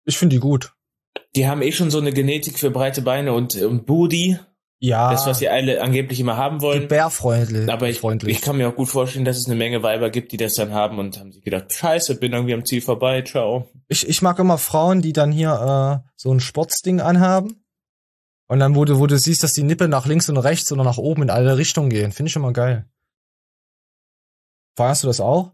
Ich finde die gut. Die haben eh schon so eine Genetik für breite Beine und, und Booty. Ja. Das, was sie alle angeblich immer haben wollen. Gebärfreundlich. Aber ich, ich kann mir auch gut vorstellen, dass es eine Menge Weiber gibt, die das dann haben und haben sich gedacht, scheiße, bin irgendwie am Ziel vorbei, ciao. Ich, ich mag immer Frauen, die dann hier äh, so ein Sportsding anhaben. Und dann, wo du, wo du siehst, dass die Nippel nach links und rechts oder nach oben in alle Richtungen gehen. Finde ich immer geil. Feierst du das auch?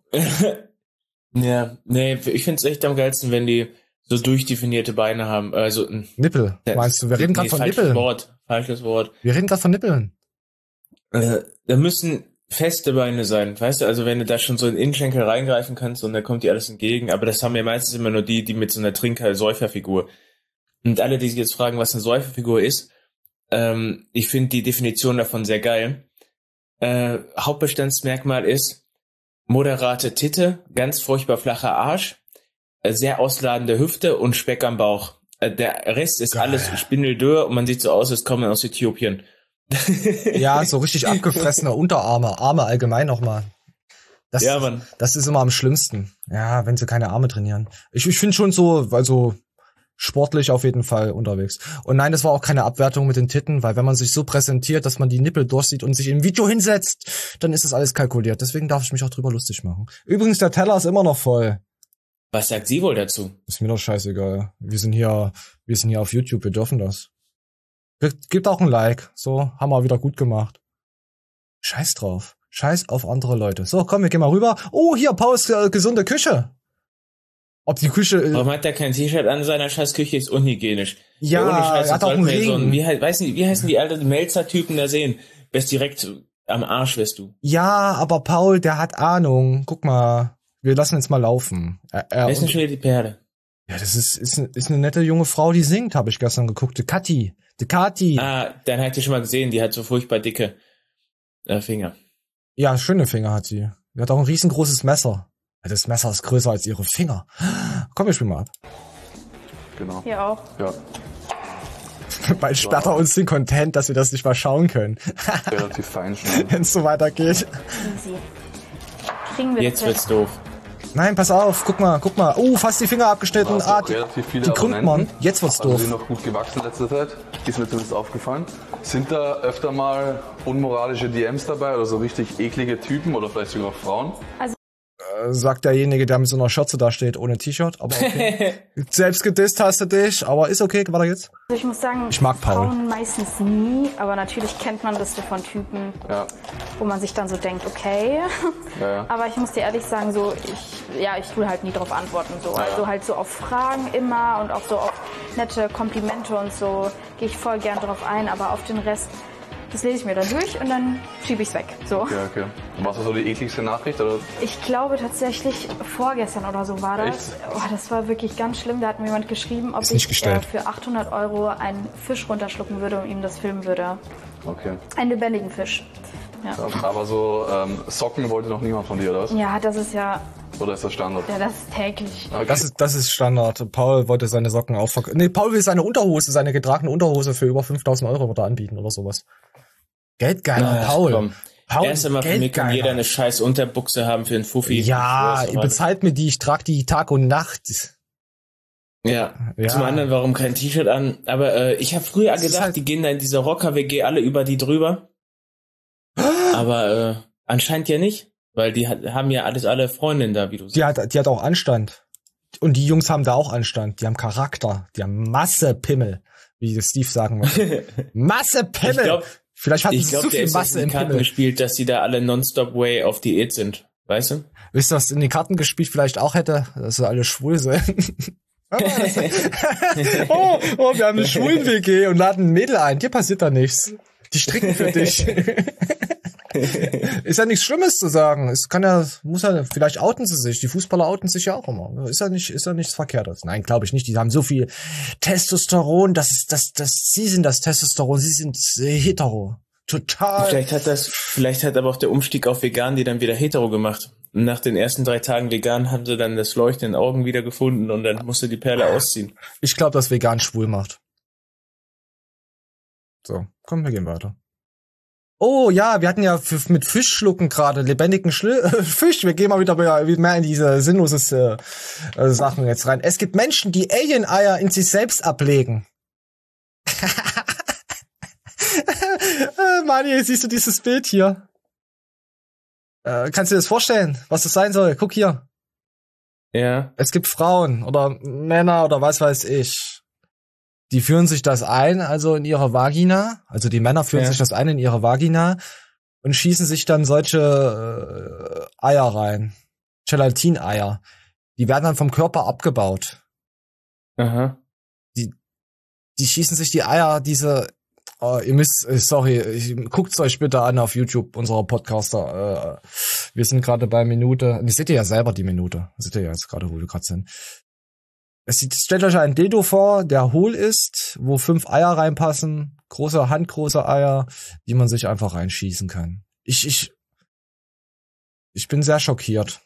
Ja, nee, ich find's echt am geilsten, wenn die so durchdefinierte Beine haben. Also Nippel, meinst du? Wir reden gerade nee, von falsches Nippeln. Wort, falsches Wort. Wir reden gerade von Nippeln. Äh, da müssen feste Beine sein, weißt du? Also wenn du da schon so in den Innenschenkel reingreifen kannst und da kommt dir alles entgegen. Aber das haben ja meistens immer nur die, die mit so einer Trinker-Säuferfigur. Und alle, die sich jetzt fragen, was eine Säuferfigur ist, ähm, ich finde die Definition davon sehr geil. Äh, Hauptbestandsmerkmal ist moderate Titte, ganz furchtbar flacher Arsch, äh, sehr ausladende Hüfte und Speck am Bauch. Äh, der Rest ist geil. Alles spindeldürr und man sieht so aus, als kommen aus Äthiopien. Ja, so richtig abgefressene Unterarme, Arme allgemein nochmal. Das, ja, Mann. Das ist immer am schlimmsten. Ja, wenn sie keine Arme trainieren. Ich, ich finde schon so, also sportlich auf jeden Fall unterwegs. Und nein, das war auch keine Abwertung mit den Titten, weil wenn man sich so präsentiert, dass man die Nippel durchsieht und sich im Video hinsetzt, dann ist das alles kalkuliert. Deswegen darf ich mich auch drüber lustig machen. Übrigens, der Teller ist immer noch voll. Was sagt sie wohl dazu? Ist mir doch scheißegal. Wir sind hier, wir sind hier auf YouTube, wir dürfen das. Gibt auch ein Like. So, haben wir wieder gut gemacht. Scheiß drauf. Scheiß auf andere Leute. So, komm, wir gehen mal rüber. Oh, hier, Pauls äh, gesunde Küche. Ob die Küche... Äh Warum hat er kein T-Shirt an? Seiner scheiß Küche ist unhygienisch. Ja, ohne Scheiß, er hat auch einen Ring. So ein, wie, weiß nicht, wie heißen die alten Melzer-Typen da sehen? Wärst direkt am Arsch, wärst du. Ja, aber Paul, der hat Ahnung. Guck mal, wir lassen jetzt mal laufen. Er, er, Wer ist denn schon wieder die Perle? Ja, das ist, ist, ist eine nette junge Frau, die singt, habe ich gestern geguckt. Die Kathi. Die Kathi. Ah, dann hat die schon mal gesehen, die hat so furchtbar dicke äh, Finger. Ja, schöne Finger hat sie. Die hat auch ein riesengroßes Messer. Das Messer ist größer als ihre Finger. Komm, wir spielen mal ab. Genau. Hier auch. Ja. Bald sperrt er uns den Content, dass wir das nicht mal schauen können. Relativ fein schon. Wenn es so weitergeht. Easy. Kriegen wir Jetzt das wird's doof. Nein, pass auf, guck mal, guck mal. Uh, fast die Finger abgeschnitten. Ah, die, relativ viele die krümmt man. Jetzt wird's doof. Also sind noch gut gewachsen in letzter Zeit. Ist mir zumindest aufgefallen. Sind da öfter mal unmoralische D Ms dabei oder so richtig eklige Typen oder vielleicht sogar Frauen? Also äh, sagt derjenige, der mit so einer Schürze da steht, ohne T-Shirt. Aber okay. Selbst gedisst hast du dich, aber ist okay, weiter geht's. Also ich muss sagen, ich mag Paul. Frauen meistens nie, aber natürlich kennt man das so von Typen, ja. wo man sich dann so denkt, okay. Ja, ja. Aber ich muss dir ehrlich sagen, so ich, ja, ich tue halt nie drauf antworten. So. Ja, ja. Also halt so auf Fragen immer und auch so auf nette Komplimente und so gehe ich voll gern drauf ein, aber auf den Rest, das lese ich mir dann durch und dann schiebe ich es weg. So. Okay, okay. Und was war so die ekligste Nachricht? Oder? Ich glaube tatsächlich, vorgestern oder so war das. Echt? Oh, das war wirklich ganz schlimm. Da hat mir jemand geschrieben, ob Ist nicht ich äh, gestellt. für achthundert Euro einen Fisch runterschlucken würde und ihm das filmen würde. Okay. Einen lebendigen Fisch. Ja, Aber so ähm, Socken wollte noch niemand von dir, oder was? ja das ist ja, Oder ist das Standard? ja, das ist täglich. Okay. Das ist, das ist Standard. Paul wollte seine Socken auch verkaufen. Nee, Paul will seine Unterhose, seine getragene Unterhose für über fünftausend Euro oder anbieten oder sowas. Geldgeiler, Ach, Paul. komm. Paul, Erst einmal für mich kann jeder eine scheiß Unterbuchse haben für einen Fuffi. Ja, Ich schwör's, ihr bezahlt mir die, ich trage die Tag und Nacht. Ja. Ja. Zum anderen, warum kein T-Shirt an? Aber äh, ich habe früher Das ist gedacht, halt- die gehen da in dieser Rocker-W G alle über die drüber. Aber äh, anscheinend ja nicht, weil die hat, haben ja alles alle Freundinnen da, wie du sagst. Die hat, die hat auch Anstand. Und die Jungs haben da auch Anstand. Die haben Charakter. Die haben Masse Pimmel, wie Steve sagen würde. Masse Pimmel. Ich glaub, Vielleicht hatten ich sie glaube, zu der viel ist auf Masse die im Karten Pimmel. gespielt, dass die da alle nonstop way auf Diät sind. Weißt du? Wisst ihr, was in die Karten gespielt vielleicht auch hätte? Dass sie alle schwul sind. oh, oh, wir haben eine Schwulen-W G und laden ein Mädel ein. Dir passiert da nichts. Die stricken für dich. Ist ja nichts Schlimmes zu sagen. Es kann ja, muss ja, vielleicht outen sie sich. Die Fußballer outen sich ja auch immer. Ist ja nicht, ist ja nichts Verkehrtes. Nein, glaube ich nicht. Die haben so viel Testosteron, das ist, das, das, sie sind das Testosteron, sie sind äh, hetero. Total. Vielleicht hat das, vielleicht hat aber auch der Umstieg auf vegan die dann wieder hetero gemacht. Und nach den ersten drei Tagen vegan haben sie dann das Leuchten in den Augen wieder gefunden und dann musste die Perle ausziehen. Ich glaube, dass vegan schwul macht. So, komm, wir gehen weiter. Oh ja, wir hatten ja f- mit Fischschlucken gerade, lebendigen Schli- Fisch. Wir gehen mal wieder mehr in diese sinnloses äh, äh, Sachen jetzt rein. Es gibt Menschen, die Alien-Eier in sich selbst ablegen. Mani, siehst du dieses Bild hier? Äh, kannst du dir das vorstellen, was das sein soll? Guck hier. Ja. Es gibt Frauen oder Männer oder was weiß ich. Die führen sich das ein, also in ihre Vagina. Also die Männer führen Ja. sich das ein in ihre Vagina und schießen sich dann solche äh, Eier rein. Gelatineier. Die werden dann vom Körper abgebaut. Aha. Die, die schießen sich die Eier, diese, oh, ihr müsst, äh, sorry, ich, guckt's euch bitte an auf YouTube, unserer Podcaster. Äh, wir sind gerade bei Minute, ihr seht ihr ja selber die Minute. Seht ihr ja jetzt gerade, wo wir gerade sind. Es sieht, stellt euch einen Dildo vor, der hohl ist, wo fünf Eier reinpassen, große, handgroße Eier, die man sich einfach reinschießen kann. Ich, ich, ich bin sehr schockiert.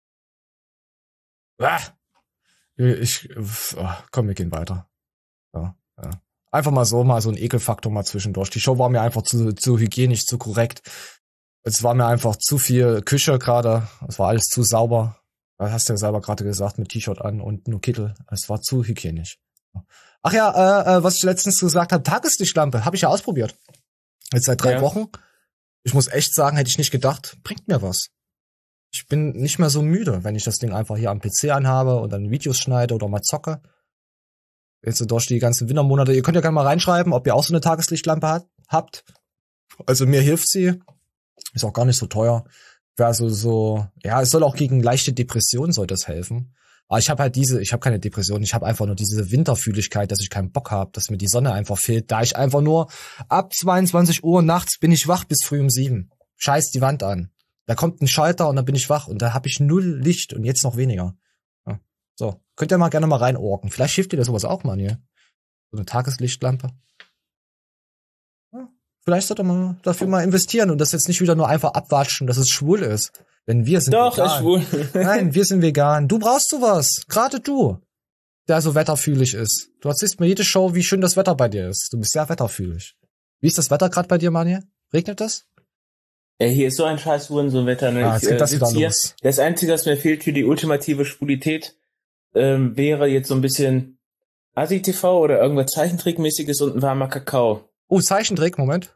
Ah, ich, oh, komm, wir gehen weiter. Ja, ja. Einfach mal so, mal so ein Ekelfaktor mal zwischendurch. Die Show war mir einfach zu, zu hygienisch, zu korrekt. Es war mir einfach zu viel Küche gerade. Es war alles zu sauber. Das hast du ja selber gerade gesagt, mit T-Shirt an und nur Kittel. Es war zu hygienisch. Ach ja, äh, äh, was ich letztens gesagt habe, Tageslichtlampe, habe ich ja ausprobiert. Jetzt seit drei Ja. Wochen. Ich muss echt sagen, hätte ich nicht gedacht, bringt mir was. Ich bin nicht mehr so müde, wenn ich das Ding einfach hier am P C anhabe und dann Videos schneide oder mal zocke. Jetzt so durch die ganzen Wintermonate. Ihr könnt ja gerne mal reinschreiben, ob ihr auch so eine Tageslichtlampe hat, habt. Also mir hilft sie. Ist auch gar nicht so teuer. Also so, ja, es soll auch gegen leichte Depressionen soll das helfen. Aber ich habe halt diese, ich habe keine Depression, ich habe einfach nur diese Winterfühligkeit, dass ich keinen Bock habe, dass mir die Sonne einfach fehlt, da ich einfach nur ab zweiundzwanzig Uhr nachts bin ich wach bis früh um sieben. Scheiß die Wand an. Da kommt ein Schalter und dann bin ich wach und da habe ich null Licht und jetzt noch weniger. Ja. So, könnt ihr mal gerne mal reinorken. Vielleicht hilft dir das sowas auch mal hier. So eine Tageslichtlampe. Ja. Vielleicht sollte man dafür mal investieren und das jetzt nicht wieder nur einfach abwatschen, dass es schwul ist. Denn wir sind Doch, vegan. ist schwul. Nein, wir sind vegan. Du brauchst sowas. Gerade du, der so wetterfühlig ist. Du erzählst mir jede Show, wie schön das Wetter bei dir ist. Du bist sehr wetterfühlig. Wie ist das Wetter gerade bei dir, Manje? Regnet das? Ja, hier ist so ein scheiß Hurensohn-Wetter. Ne? Ah, jetzt geht Ich, das äh, wieder sitz hier. los. Das Einzige, was mir fehlt für die ultimative Schwulität, ähm, wäre jetzt so ein bisschen Asi-T V oder irgendwas Zeichentrickmäßiges und ein warmer Kakao. Oh, Zeichentrick, Moment.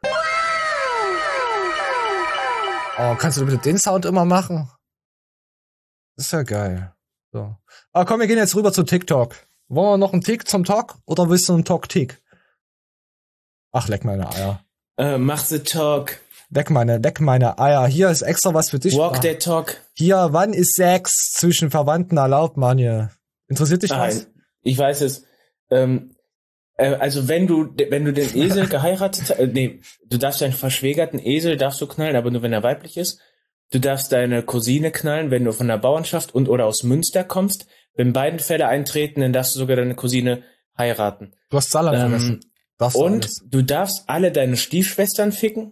Oh, kannst du bitte den Sound immer machen? Das ist ja geil. So. Aber komm, wir gehen jetzt rüber zu TikTok. Wollen wir noch einen Tick zum Talk oder willst du einen Talk-Tick? Ach, leck meine Eier. Äh, mach the talk. Leck meine, leck meine Eier. Hier ist extra was für dich. Walk the talk. Hier, wann ist Sex zwischen Verwandten erlaubt, Manje? Interessiert dich was? Nein, ich weiß es. Ähm, äh, also wenn du wenn du den Esel geheiratet hast, äh, nee, du darfst deinen verschwägerten Esel darfst du knallen, aber nur wenn er weiblich ist. Du darfst deine Cousine knallen, wenn du von der Bauernschaft und oder aus Münster kommst. Wenn beiden Fälle eintreten, dann darfst du sogar deine Cousine heiraten. Du hast Saarland Ähm, vergessen. Darfst du und alles. du darfst alle deine Stiefschwestern ficken.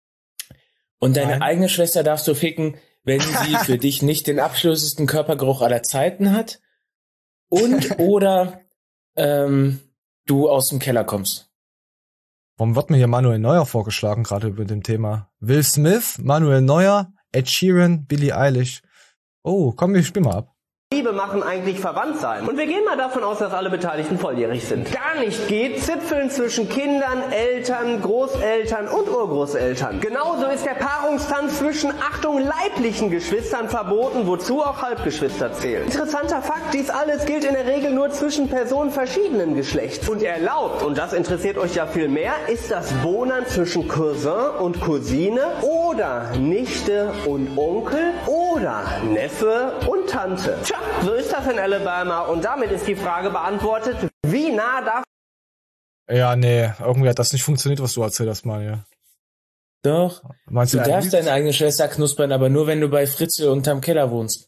Und deine Nein. eigene Schwester darfst du ficken, wenn sie für dich nicht den abschlussesten Körpergeruch aller Zeiten hat. Und oder ähm, du aus dem Keller kommst. Warum wird mir hier Manuel Neuer vorgeschlagen, gerade über dem Thema? Will Smith, Manuel Neuer, Ed Sheeran, Billie Eilish. Oh, komm, wir spielen mal ab. Liebe machen eigentlich verwandt sein. Und wir gehen mal davon aus, dass alle Beteiligten volljährig sind. Gar nicht geht Zipfeln zwischen Kindern, Eltern, Großeltern und Urgroßeltern. Genauso ist der Paarungstanz zwischen, Achtung, leiblichen Geschwistern verboten, wozu auch Halbgeschwister zählen. Interessanter Fakt, dies alles gilt in der Regel nur zwischen Personen verschiedenen Geschlechts. Und erlaubt, und das interessiert euch ja viel mehr, ist das Bonern zwischen Cousin und Cousine oder Nichte und Onkel oder Neffe und Tante. Tja, so ist das in Alabama und damit ist die Frage beantwortet, wie nah darf... Ja, nee, irgendwie hat das nicht funktioniert, was du erzählt hast, Manje. Doch. Meinst Du du, er darfst lügt? deine eigene Schwester knuspern, aber nur wenn du bei Fritze unterm Keller wohnst.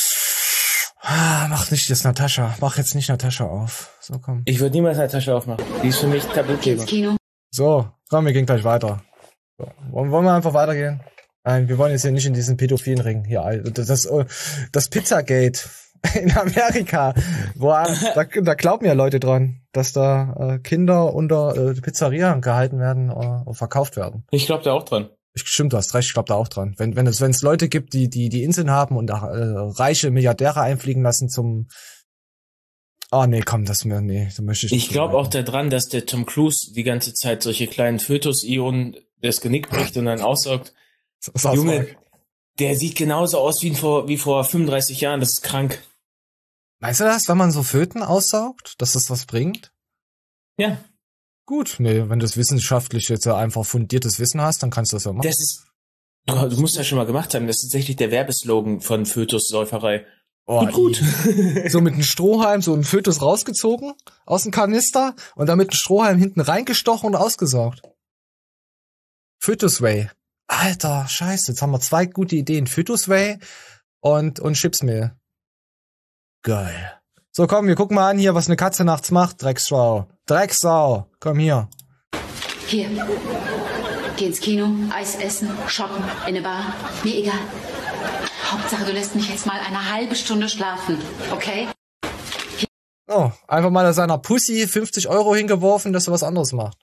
Ah, mach nicht das Natascha. Mach jetzt nicht Natascha auf. So, komm. Ich würde niemals eine Tasche aufmachen. Die ist für mich Tabuthema. So, komm, wir gehen gleich weiter. So, wollen, wollen wir einfach weitergehen? Nein, wir wollen jetzt hier nicht in diesen pädophilen Ring hier. Das, das, das Pizzagate in Amerika, wo da, da glauben ja Leute dran, dass da äh, Kinder unter äh, Pizzeria gehalten werden oder, oder verkauft werden. Ich glaube da auch dran. Ich, stimmt, du hast recht, ich glaube da auch dran. Wenn, wenn es, wenn es Leute gibt, die, die, die Inseln haben und da, äh, reiche Milliardäre einfliegen lassen zum, oh nee, komm, das mir, nee, da möchte ich nicht. Ich glaube auch daran, dass der Tom Cruise die ganze Zeit solche kleinen Fötus-Ionen das Genick bricht und dann aussaugt. Junge, der sieht genauso aus wie vor, wie vor fünfunddreißig Jahren, das ist krank. Weißt du das, wenn man so Föten aussaugt, dass das was bringt? Ja. Gut, nee, wenn du das wissenschaftlich jetzt ja einfach fundiertes Wissen hast, dann kannst du das ja machen. Das ist, du, du musst das schon mal gemacht haben, das ist tatsächlich der Werbeslogan von Fötussäuferei. Oh, gut, gut. So mit einem Strohhalm, so ein Fötus rausgezogen aus dem Kanister und dann mit einem Strohhalm hinten reingestochen und ausgesaugt. Fötuswhey. Alter, scheiße, jetzt haben wir zwei gute Ideen. Fötuswhey und, und Chipsmehl. Geil. So, komm, wir gucken mal an hier, was eine Katze nachts macht. Drecksau. Drecksau. Komm hier. Hier. Geh ins Kino, Eis essen, shoppen, in eine Bar. Mir egal. Hauptsache, du lässt mich jetzt mal eine halbe Stunde schlafen, okay? Hier. Oh, einfach mal seiner Pussy fünfzig Euro hingeworfen, dass er was anderes macht.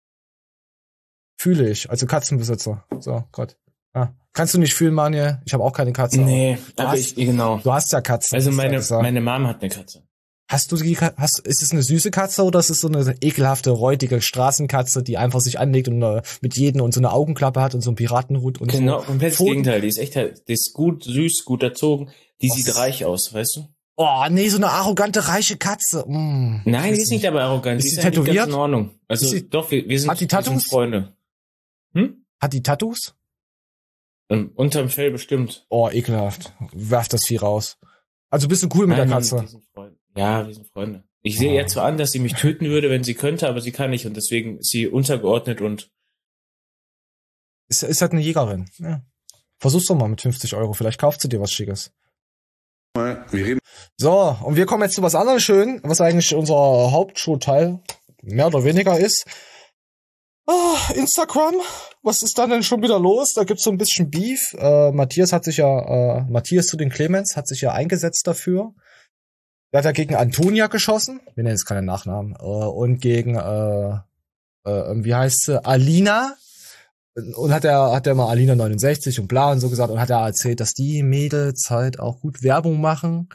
Fühle ich, also Katzenbesitzer. So, Gott. Ah. Kannst du nicht fühlen, Manuel? Ich habe auch keine Katze. Nee, aber hast, ich, genau. Du hast ja Katzen. Also meine, meine Mom hat eine Katze. Hast du die, hast, ist es eine süße Katze oder ist es so eine ekelhafte, räudige Straßenkatze, die einfach sich anlegt und uh, mit jedem und so eine Augenklappe hat und so einen Piratenhut und genau, so? Genau, komplettes Gegenteil. Die ist echt halt, die ist gut, süß, gut erzogen. Die Was? Sieht reich aus, weißt du? Oh, nee, so eine arrogante, reiche Katze. Mm, Nein, die ist nicht aber arrogant. Ist die sie ist tätowiert? Ganz in Ordnung. Also sie, doch, wir, wir, sind, hat die Tattoos? wir sind Freunde. Hm? Hat die Tattoos? Um, unterm Fell bestimmt. Oh, ekelhaft. Werf das Vieh raus. Also bist du cool mit Nein, der Katze? Wir sind Freunde. Ja, wir sind Freunde. Ich sehe oh. ihr zwar an, dass sie mich töten würde, wenn sie könnte, aber sie kann nicht und deswegen ist sie untergeordnet und ist, ist halt eine Jägerin. Ja. Versuch's doch mal mit fünfzig Euro. Vielleicht kauft sie dir was Schickes. Wir reden. So, und wir kommen jetzt zu was anderem schön, was eigentlich unser Hauptshowteil mehr oder weniger ist. Oh, Instagram, was ist da denn schon wieder los? Da gibt's so ein bisschen Beef. Äh, Matthias hat sich ja, äh, Matthias zu den Clemens hat sich ja eingesetzt dafür. Der hat ja gegen Antonia geschossen. Wir nennen jetzt keine Nachnamen. Äh, und gegen, äh, äh, wie heißt sie? Alina. Und hat er, hat er mal Alina neunundsechzig und bla und so gesagt und hat er erzählt, dass die Mädels halt auch gut Werbung machen,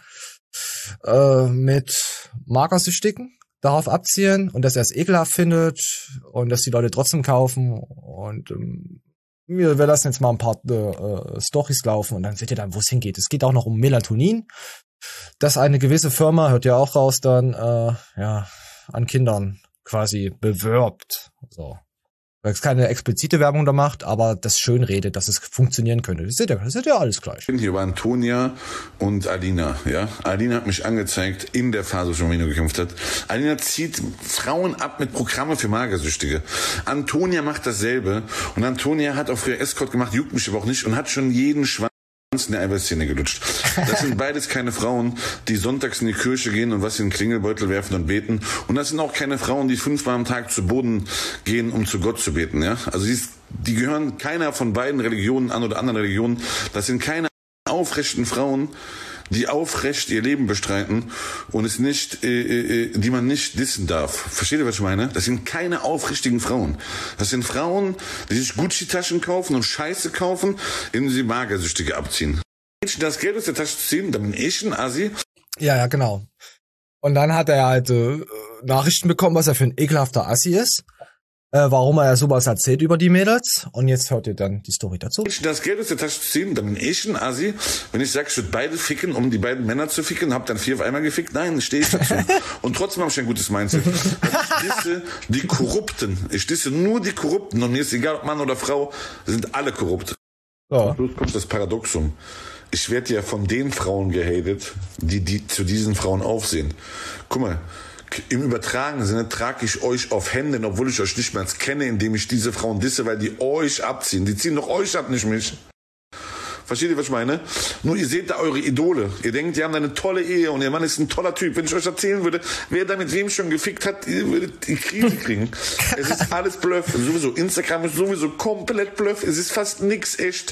äh, mit Magersüchtigen. Darauf abzielen und dass er es ekelhaft findet und dass die Leute trotzdem kaufen und ähm, wir, wir lassen jetzt mal ein paar äh, Storys laufen und dann seht ihr dann, wo es hingeht. Es geht auch noch um Melatonin, dass eine gewisse Firma, hört ja auch raus, dann äh, ja an Kindern quasi bewirbt. So. Weil es keine explizite Werbung da macht, aber das schön redet, dass es funktionieren könnte. Das ist ja, das ist ja alles gleich. Ich bin hier bei Antonia und Alina, ja. Alina hat mich angezeigt in der Phase, wo schon Marino gekämpft hat. Alina zieht Frauen ab mit Programme für Magersüchtige. Antonia macht dasselbe und Antonia hat auch früher Escort gemacht, juckt mich aber auch nicht und hat schon jeden Schwanz in der Eiweißszene gelutscht. Das sind beides keine Frauen, die sonntags in die Kirche gehen und was in den Klingelbeutel werfen und beten. Und das sind auch keine Frauen, die fünfmal am Tag zu Boden gehen, um zu Gott zu beten. Ja? Also die, ist, die gehören keiner von beiden Religionen an oder anderen Religionen. Das sind keine aufrechten Frauen, die aufrecht ihr Leben bestreiten und es nicht, äh, äh, die man nicht dissen darf. Versteht ihr, was ich meine? Das sind keine aufrichtigen Frauen. Das sind Frauen, die sich Gucci-Taschen kaufen und Scheiße kaufen, indem sie Magersüchtige abziehen. Mädchen das Geld aus der Tasche ziehen, dann bin ich ein Assi. Ja, ja, genau. Und dann hat er halt äh, Nachrichten bekommen, was er für ein ekelhafter Assi ist. Äh, warum er sowas erzählt über die Mädels. Und jetzt hört ihr dann die Story dazu. Das Geld aus der Tasche ziehen, dann bin ich ein Assi. Wenn ich sage, ich würde beide ficken, um die beiden Männer zu ficken, hab dann vier auf einmal gefickt, nein, stehe ich dazu. Und trotzdem habe ich ein gutes Mindset. Ich disse die Korrupten. Ich disse nur die Korrupten. Und mir ist egal, ob Mann oder Frau, sind alle korrupt. Ja. Plus kommt das Paradoxum. Ich werde ja von den Frauen gehatet, die, die zu diesen Frauen aufsehen. Guck mal, im übertragenen Sinne trage ich euch auf Händen, obwohl ich euch nicht mehr kenne, indem ich diese Frauen disse, weil die euch abziehen. Die ziehen doch euch ab, nicht mich. Versteht ihr, was ich meine? Nur ihr seht da eure Idole. Ihr denkt, die haben eine tolle Ehe und ihr Mann ist ein toller Typ. Wenn ich euch erzählen würde, wer da mit wem schon gefickt hat, ihr würdet die Krise kriegen. Es ist alles Bluff. Sowieso. Instagram ist sowieso komplett Bluff. Es ist fast nix echt.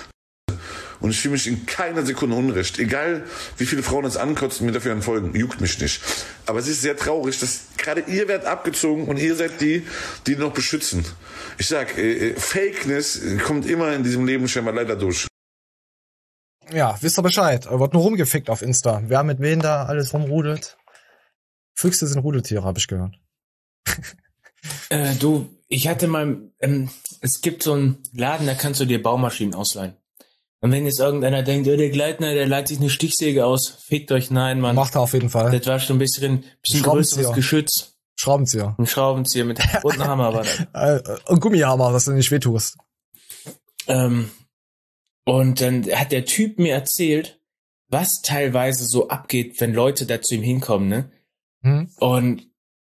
Und ich fühle mich in keiner Sekunde unrecht. Egal, wie viele Frauen es ankotzen, mir dafür folgen. Juckt mich nicht. Aber es ist sehr traurig, dass gerade ihr werdet abgezogen und ihr seid die, die noch beschützen. Ich sag, äh, Fakeness kommt immer in diesem Leben scheinbar leider durch. Ja, wisst ihr Bescheid. Er wird nur rumgefickt auf Insta. Wer mit wem da alles rumrudelt. Füchse sind Rudeltiere, habe ich gehört. äh, du, ich hatte mal, ähm, es gibt so einen Laden, da kannst du dir Baumaschinen ausleihen. Und wenn jetzt irgendeiner denkt, oh, der Gleitner, der leiht sich eine Stichsäge aus, fickt euch, nein, Mann. Macht er auf jeden Fall. Das war schon ein bisschen, bisschen größeres Geschütz. Schraubenzieher. Ein Schraubenzieher mit und einem Hammer war das. Ein Gummihammer, dass du nicht wehtust. Ähm, und dann hat der Typ mir erzählt, was teilweise so abgeht, wenn Leute da zu ihm hinkommen, ne? Hm? Und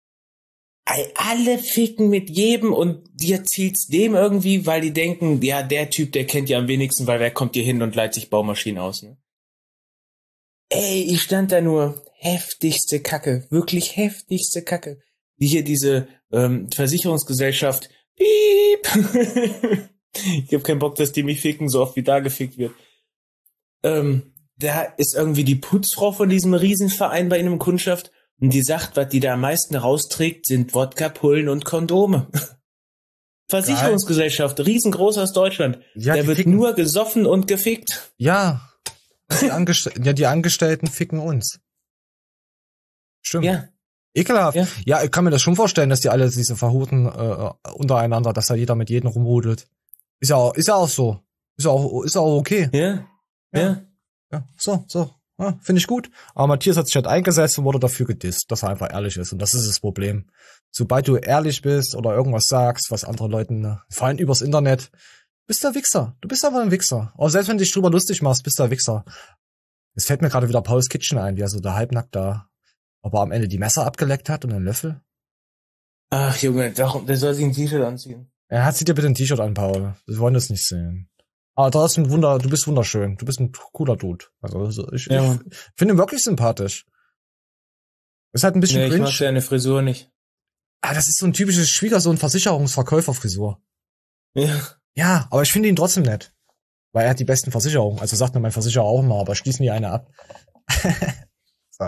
alle ficken mit jedem und die erzählt's dem irgendwie, weil die denken, ja, der Typ, der kennt ja am wenigsten, weil wer kommt hier hin und leiht sich Baumaschinen aus, ne? Ey, ich stand da nur, heftigste Kacke, wirklich heftigste Kacke. Wie hier diese ähm, Versicherungsgesellschaft, piep. Ich hab keinen Bock, dass die mich ficken, so oft wie da gefickt wird. Ähm, da ist irgendwie die Putzfrau von diesem Riesenverein bei ihnen im Kundschaft und die sagt, was die da am meisten rausträgt, sind Wodka, Pullen und Kondome. Versicherungsgesellschaft, riesengroß aus Deutschland. Ja, da wird ficken. nur gesoffen und gefickt. Ja. Die, Angest- ja, die Angestellten ficken uns. Stimmt. Ja. Ekelhaft. Ja. ja, ich kann mir das schon vorstellen, dass die alle diese Verhuten äh, untereinander, dass da jeder mit jedem rumrudelt. Ist ja auch, ist ja auch so. Ist ja auch, ist ja auch okay. Ja. Ja. Ja. ja. So, so. Ja, finde ich gut. Aber Matthias hat sich halt eingesetzt und wurde dafür gedisst, dass er einfach ehrlich ist. Und das ist das Problem. Sobald du ehrlich bist oder irgendwas sagst, was andere Leuten, vor allem übers Internet, bist du ein Wichser. Du bist aber ein Wichser. Auch selbst wenn du dich drüber lustig machst, bist du ein Wichser. Es fällt mir gerade wieder Paul's Kitchen ein, wie er so da halbnackt da, aber am Ende die Messer abgeleckt hat und einen Löffel. Ach Junge, darum, der soll sich ein T-Shirt anziehen. Ja, zieh dir bitte ein T-Shirt an, Paul. Wir wollen das nicht sehen. Aber trotzdem Wunder, du bist wunderschön. Du bist ein cooler Dude. Also ich, ja. ich finde ihn wirklich sympathisch. Ist halt ein bisschen nee, cringe. Ich mag deine Frisur nicht. Ah, das ist so ein typisches Schwiegersohn-Versicherungsverkäufer-Frisur. Ja. Ja, aber ich finde ihn trotzdem nett. Weil er hat die besten Versicherungen. Also sagt mir mein Versicherer auch immer, aber schließen die eine ab. So.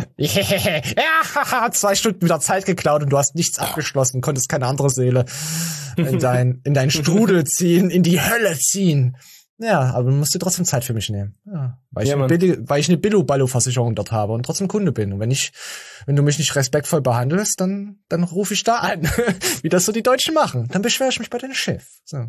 Ja, zwei Stunden wieder Zeit geklaut und du hast nichts abgeschlossen, konntest keine andere Seele in dein, in deinen Strudel ziehen, in die Hölle ziehen. Ja, aber du musst dir trotzdem Zeit für mich nehmen. Ja, weil ich, ja, eine, Billi- weil ich eine Billo-Ballo-Versicherung dort habe und trotzdem Kunde bin. Und wenn ich, wenn du mich nicht respektvoll behandelst, dann, dann rufe ich da an, wie das so die Deutschen machen. Dann beschwere ich mich bei deinem Chef. So,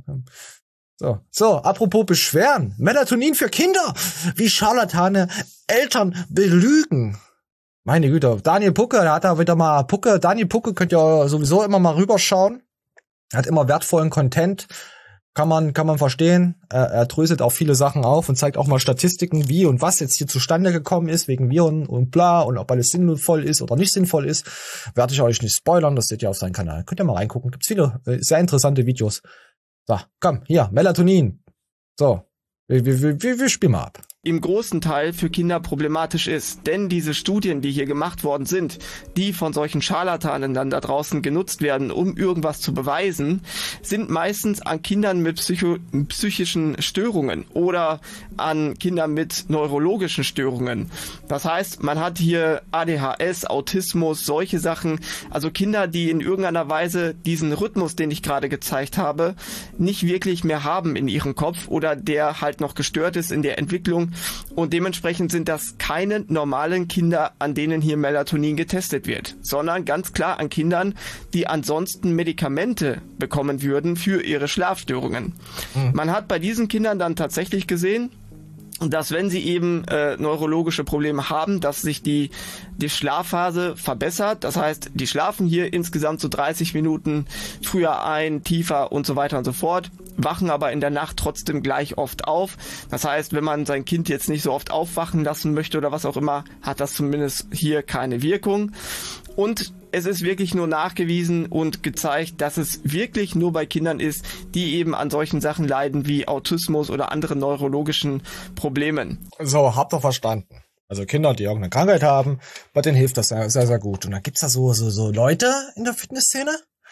so, so, apropos beschweren. Melatonin für Kinder, wie Scharlatane Eltern belügen. Meine Güte, Daniel Pucke, der hat da wieder mal Pucke. Daniel Pucke könnt ihr sowieso immer mal rüberschauen. Er hat immer wertvollen Content. Kann man, kann man verstehen. Er, er dröselt auch viele Sachen auf und zeigt auch mal Statistiken, wie und was jetzt hier zustande gekommen ist, wegen Viren und bla, und ob alles sinnvoll ist oder nicht sinnvoll ist. Werde ich euch nicht spoilern, das seht ihr auf seinem Kanal. Könnt ihr mal reingucken. Gibt's viele äh, sehr interessante Videos. So, komm, hier, Melatonin. So, wir, wir, wir, wir spielen mal ab. Im großen Teil für Kinder problematisch ist. Denn diese Studien, die hier gemacht worden sind, die von solchen Scharlatanen dann da draußen genutzt werden, um irgendwas zu beweisen, sind meistens an Kindern mit Psycho- psychischen Störungen oder an Kindern mit neurologischen Störungen. Das heißt, man hat hier A D H S, Autismus, solche Sachen, also Kinder, die in irgendeiner Weise diesen Rhythmus, den ich gerade gezeigt habe, nicht wirklich mehr haben in ihrem Kopf oder der halt noch gestört ist in der Entwicklung. Und dementsprechend sind das keine normalen Kinder, an denen hier Melatonin getestet wird, sondern ganz klar an Kindern, die ansonsten Medikamente bekommen würden für ihre Schlafstörungen. Mhm. Man hat bei diesen Kindern dann tatsächlich gesehen, dass wenn sie eben äh, neurologische Probleme haben, dass sich die die Schlafphase verbessert. Das heißt, die schlafen hier insgesamt so dreißig Minuten früher ein, tiefer und so weiter und so fort, wachen aber in der Nacht trotzdem gleich oft auf. Das heißt, wenn man sein Kind jetzt nicht so oft aufwachen lassen möchte oder was auch immer, hat das zumindest hier keine Wirkung. Und es ist wirklich nur nachgewiesen und gezeigt, dass es wirklich nur bei Kindern ist, die eben an solchen Sachen leiden wie Autismus oder anderen neurologischen Problemen. So, habt ihr verstanden. Also Kinder, die irgendeine Krankheit haben, bei denen hilft das sehr, sehr, sehr gut. Und dann gibt's da so, so, so Leute in der Fitnessszene,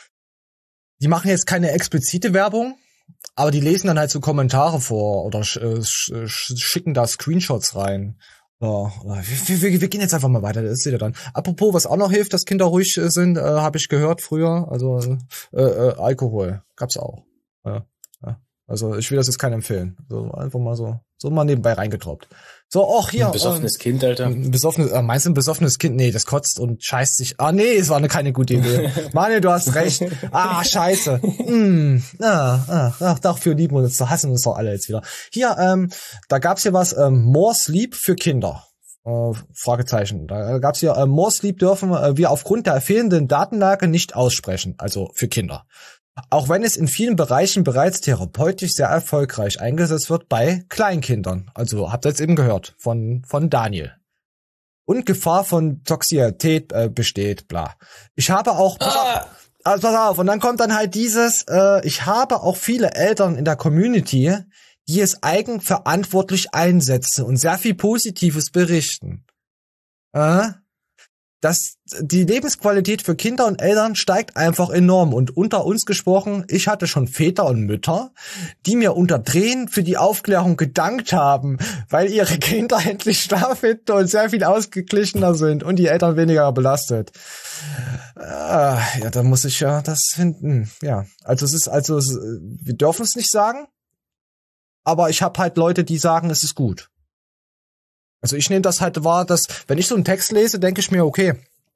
die machen jetzt keine explizite Werbung, aber die lesen dann halt so Kommentare vor oder sch, sch, schicken da Screenshots rein. Ja, wir, wir, wir gehen jetzt einfach mal weiter, das seht ihr dann. Apropos, was auch noch hilft, dass Kinder ruhig sind, äh, habe ich gehört früher, also äh, äh, Alkohol gab's auch. Ja, ja. Also ich will das jetzt keinem empfehlen. So einfach mal so, so mal nebenbei reingetroppt. So, auch hier. Ein besoffenes äh, Kind, Alter. Ein besoffenes, äh, meinst du ein besoffenes Kind? Nee, das kotzt und scheißt sich. Ah, nee, es war eine keine gute Idee. Manuel, du hast recht. Ah, scheiße. Mm, ah, ah, ach, dafür lieben wir uns, da hassen uns doch alle jetzt wieder. Hier, ähm, da gab's hier was, ähm, More Sleep für Kinder. Äh, Fragezeichen. Da gab's hier, äh, More Sleep dürfen äh, wir aufgrund der fehlenden Datenlage nicht aussprechen. Also für Kinder. Auch wenn es in vielen Bereichen bereits therapeutisch sehr erfolgreich eingesetzt wird bei Kleinkindern. Also habt ihr jetzt eben gehört von von Daniel. Und Gefahr von Toxizität äh, besteht, bla. Ich habe auch... Ah. Also pass auf, und dann kommt dann halt dieses, äh, ich habe auch viele Eltern in der Community, die es eigenverantwortlich einsetzen und sehr viel Positives berichten. Äh? Dass die Lebensqualität für Kinder und Eltern steigt einfach enorm. Und unter uns gesprochen, ich hatte schon Väter und Mütter, die mir unter Tränen für die Aufklärung gedankt haben, weil ihre Kinder endlich schlaffitter und sehr viel ausgeglichener sind und die Eltern weniger belastet. Äh, ja, da muss ich ja das finden. Ja, also es ist, also es, wir dürfen es nicht sagen, aber ich habe halt Leute, die sagen, es ist gut. Also ich nehme das halt wahr, dass, wenn ich so einen Text lese, denke ich mir, okay,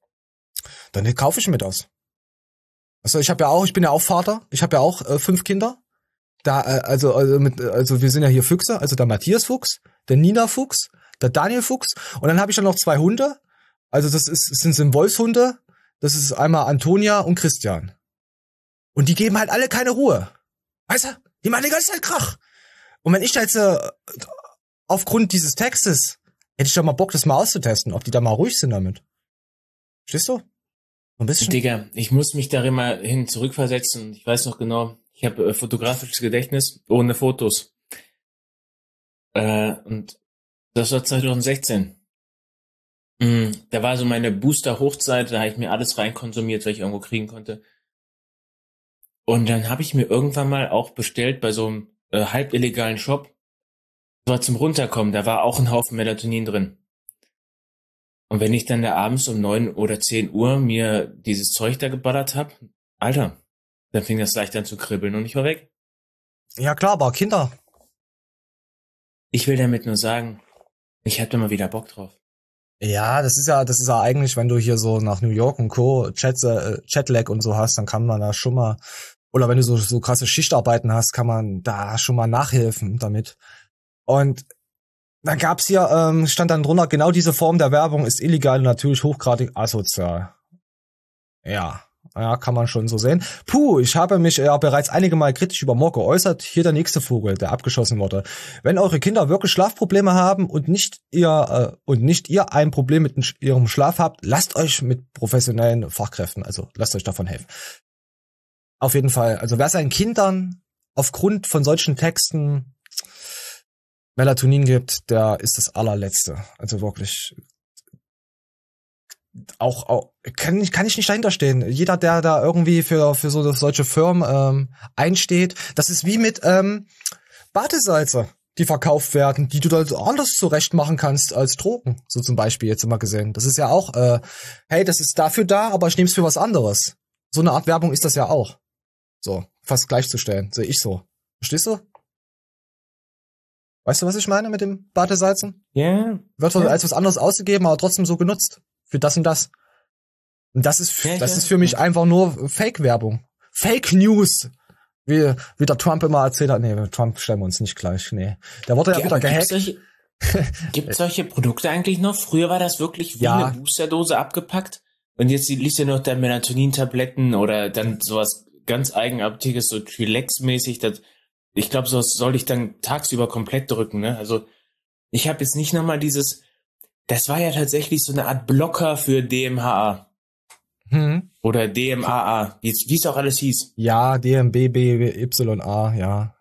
dann kaufe ich mir das. Also ich habe ja auch, ich bin ja auch Vater, ich habe ja auch äh, fünf Kinder. Da, äh, also, also, mit, also wir sind ja hier Füchse, also der Matthias Fuchs, der Nina Fuchs, der Daniel Fuchs und dann habe ich ja noch zwei Hunde. Also das ist, das sind Wolfshunde, das ist einmal Antonia und Christian. Und die geben halt alle keine Ruhe. Weißt du? Die machen die ganze Zeit Krach. Und wenn ich da jetzt äh, aufgrund dieses Textes hätte ich doch mal Bock, das mal auszutesten, ob die da mal ruhig sind damit. Verstehst du? Ein bisschen. Digga, ich muss mich darin mal hin zurückversetzen. Ich weiß noch genau, ich habe äh, fotografisches Gedächtnis ohne Fotos. Äh, und das war zwanzig sechzehn. Mm, da war so meine Booster-Hochzeit, da habe ich mir alles reinkonsumiert, was ich irgendwo kriegen konnte. Und dann habe ich mir irgendwann mal auch bestellt bei so einem äh, halb illegalen Shop. Das war zum Runterkommen, da war auch ein Haufen Melatonin drin. Und wenn ich dann da abends um neun oder zehn Uhr mir dieses Zeug da geballert hab, Alter, dann fing das leicht an zu kribbeln und ich war weg. Ja klar, aber Kinder. Ich will damit nur sagen, ich hab da mal wieder Bock drauf. Ja, das ist ja, das ist ja eigentlich, wenn du hier so nach New York und Co. Chat, äh, Chatlag und so hast, dann kann man da schon mal, oder wenn du so, so krasse Schichtarbeiten hast, kann man da schon mal nachhelfen damit. Und dann gab's hier, ähm, stand dann drunter, genau diese Form der Werbung ist illegal und natürlich hochgradig asozial. Ja, ja, kann man schon so sehen. Puh, ich habe mich ja bereits einige Mal kritisch über More geäußert. Hier der nächste Vogel, der abgeschossen wurde. Wenn eure Kinder wirklich Schlafprobleme haben und nicht ihr äh, und nicht ihr ein Problem mit ihrem Schlaf habt, lasst euch mit professionellen Fachkräften, also lasst euch davon helfen. Auf jeden Fall, also wer seinen Kindern aufgrund von solchen Texten Melatonin gibt, der ist das allerletzte. Also wirklich auch, auch kann ich kann ich nicht dahinter stehen. Jeder, der da irgendwie für für so solche Firmen ähm, einsteht, das ist wie mit ähm, Badesalze, die verkauft werden, die du da anders zurecht machen kannst als Drogen, so zum Beispiel jetzt immer gesehen. Das ist ja auch, äh, hey, das ist dafür da, aber ich nehme es für was anderes. So eine Art Werbung ist das ja auch. So, fast gleichzustellen, sehe ich so. Verstehst du? Weißt du, was ich meine mit dem Badesalzen? Ja. Yeah. Wird yeah. als was anderes ausgegeben, aber trotzdem so genutzt. Für das und das. Und das ist, ja, das ja. ist für mich einfach nur Fake-Werbung. Fake News. Wie, wie der Trump immer erzählt hat. Nee, Trump stellen wir uns nicht gleich. Nee. Der wurde ja, ja wieder gehackt. Solche, gibt es solche Produkte eigentlich noch? Früher war das wirklich wie ja. eine Boosterdose abgepackt. Und jetzt liest du noch da Melatonin-Tabletten oder dann sowas ganz Eigenartiges, so Chillax-mäßig, das ich glaube, so soll ich dann tagsüber komplett drücken, ne? Also ich habe jetzt nicht nochmal dieses, das war ja tatsächlich so eine Art Blocker für D M H A. Hm. Oder D M A A, wie es auch alles hieß. Ja, D M B B Y A, ja.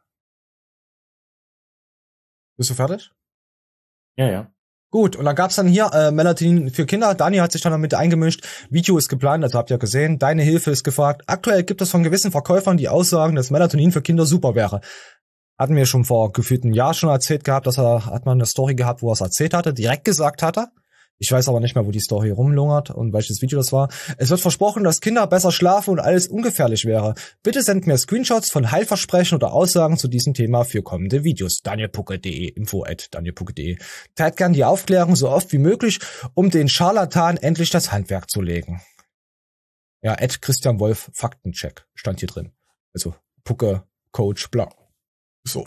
Bist du fertig? Ja, ja. Gut, und dann gab's dann hier äh, Melatonin für Kinder. Dani hat sich dann damit eingemischt. Video ist geplant, also habt ihr gesehen. Deine Hilfe ist gefragt. Aktuell gibt es von gewissen Verkäufern die Aussagen, dass Melatonin für Kinder super wäre. Hatten wir schon vor gefühlt einem Jahr schon erzählt gehabt, dass er, hat man eine Story gehabt, wo er es erzählt hatte, direkt gesagt hatte. Ich weiß aber nicht mehr, wo die Story rumlungert und welches Video das war. Es wird versprochen, dass Kinder besser schlafen und alles ungefährlich wäre. Bitte sendet mir Screenshots von Heilversprechen oder Aussagen zu diesem Thema für kommende Videos. danielpucke punkt de, info at danielpucke punkt de. Teilt gern die Aufklärung so oft wie möglich, um den Scharlatan endlich das Handwerk zu legen. Ja, at Christian Wolf Faktencheck stand hier drin. Also Pucke, Coach, bla. So.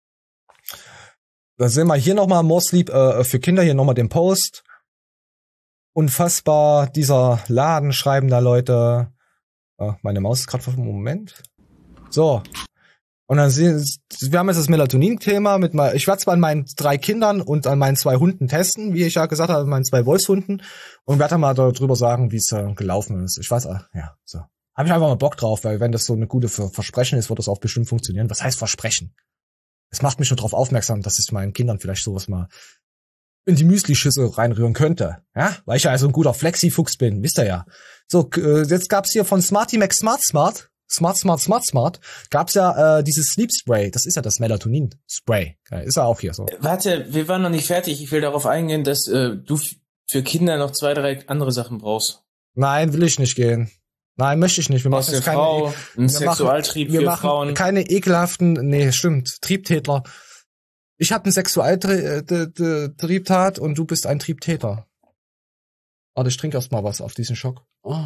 Dann sehen wir hier nochmal More Sleep äh, für Kinder, hier nochmal den Post. Unfassbar, dieser Laden schreiben da Leute. Oh, meine Maus ist gerade für einen Moment. So. Und dann sehen wir haben jetzt das Melatonin-Thema mit mal. Ich werde zwar an meinen drei Kindern und an meinen zwei Hunden testen, wie ich ja gesagt habe, meinen zwei Wolfshunden, und werde dann mal darüber sagen, wie es äh, gelaufen ist. Ich weiß, äh, ja, so. Habe ich einfach mal Bock drauf, weil wenn das so eine gute Versprechen ist, wird das auch bestimmt funktionieren. Was heißt Versprechen? Es macht mich schon darauf aufmerksam, dass ich meinen Kindern vielleicht sowas mal in die Müsli-Schüssel reinrühren könnte. Ja, weil ich ja also ein guter Flexi-Fuchs bin, wisst ihr ja. So, äh, jetzt gab's hier von Smarty Mac Smart Smart, Smart Smart Smart Smart, gab's ja äh, dieses Sleep Spray. Das ist ja das Melatonin-Spray. Ja, ist ja auch hier so. Warte, wir waren noch nicht fertig. Ich will darauf eingehen, dass äh, du f- für Kinder noch zwei, drei andere Sachen brauchst. Nein, will ich nicht gehen. Nein, möchte ich nicht. Wir machen jetzt keine, Frau, ein wir Sexualtrieb machen, wir für machen Frauen. keine ekelhaften, nee, stimmt, Triebtäter. Ich habe eine Sexualtriebtat und du bist ein Triebtäter. Warte, ich trinke erst mal was auf diesen Schock. Oh.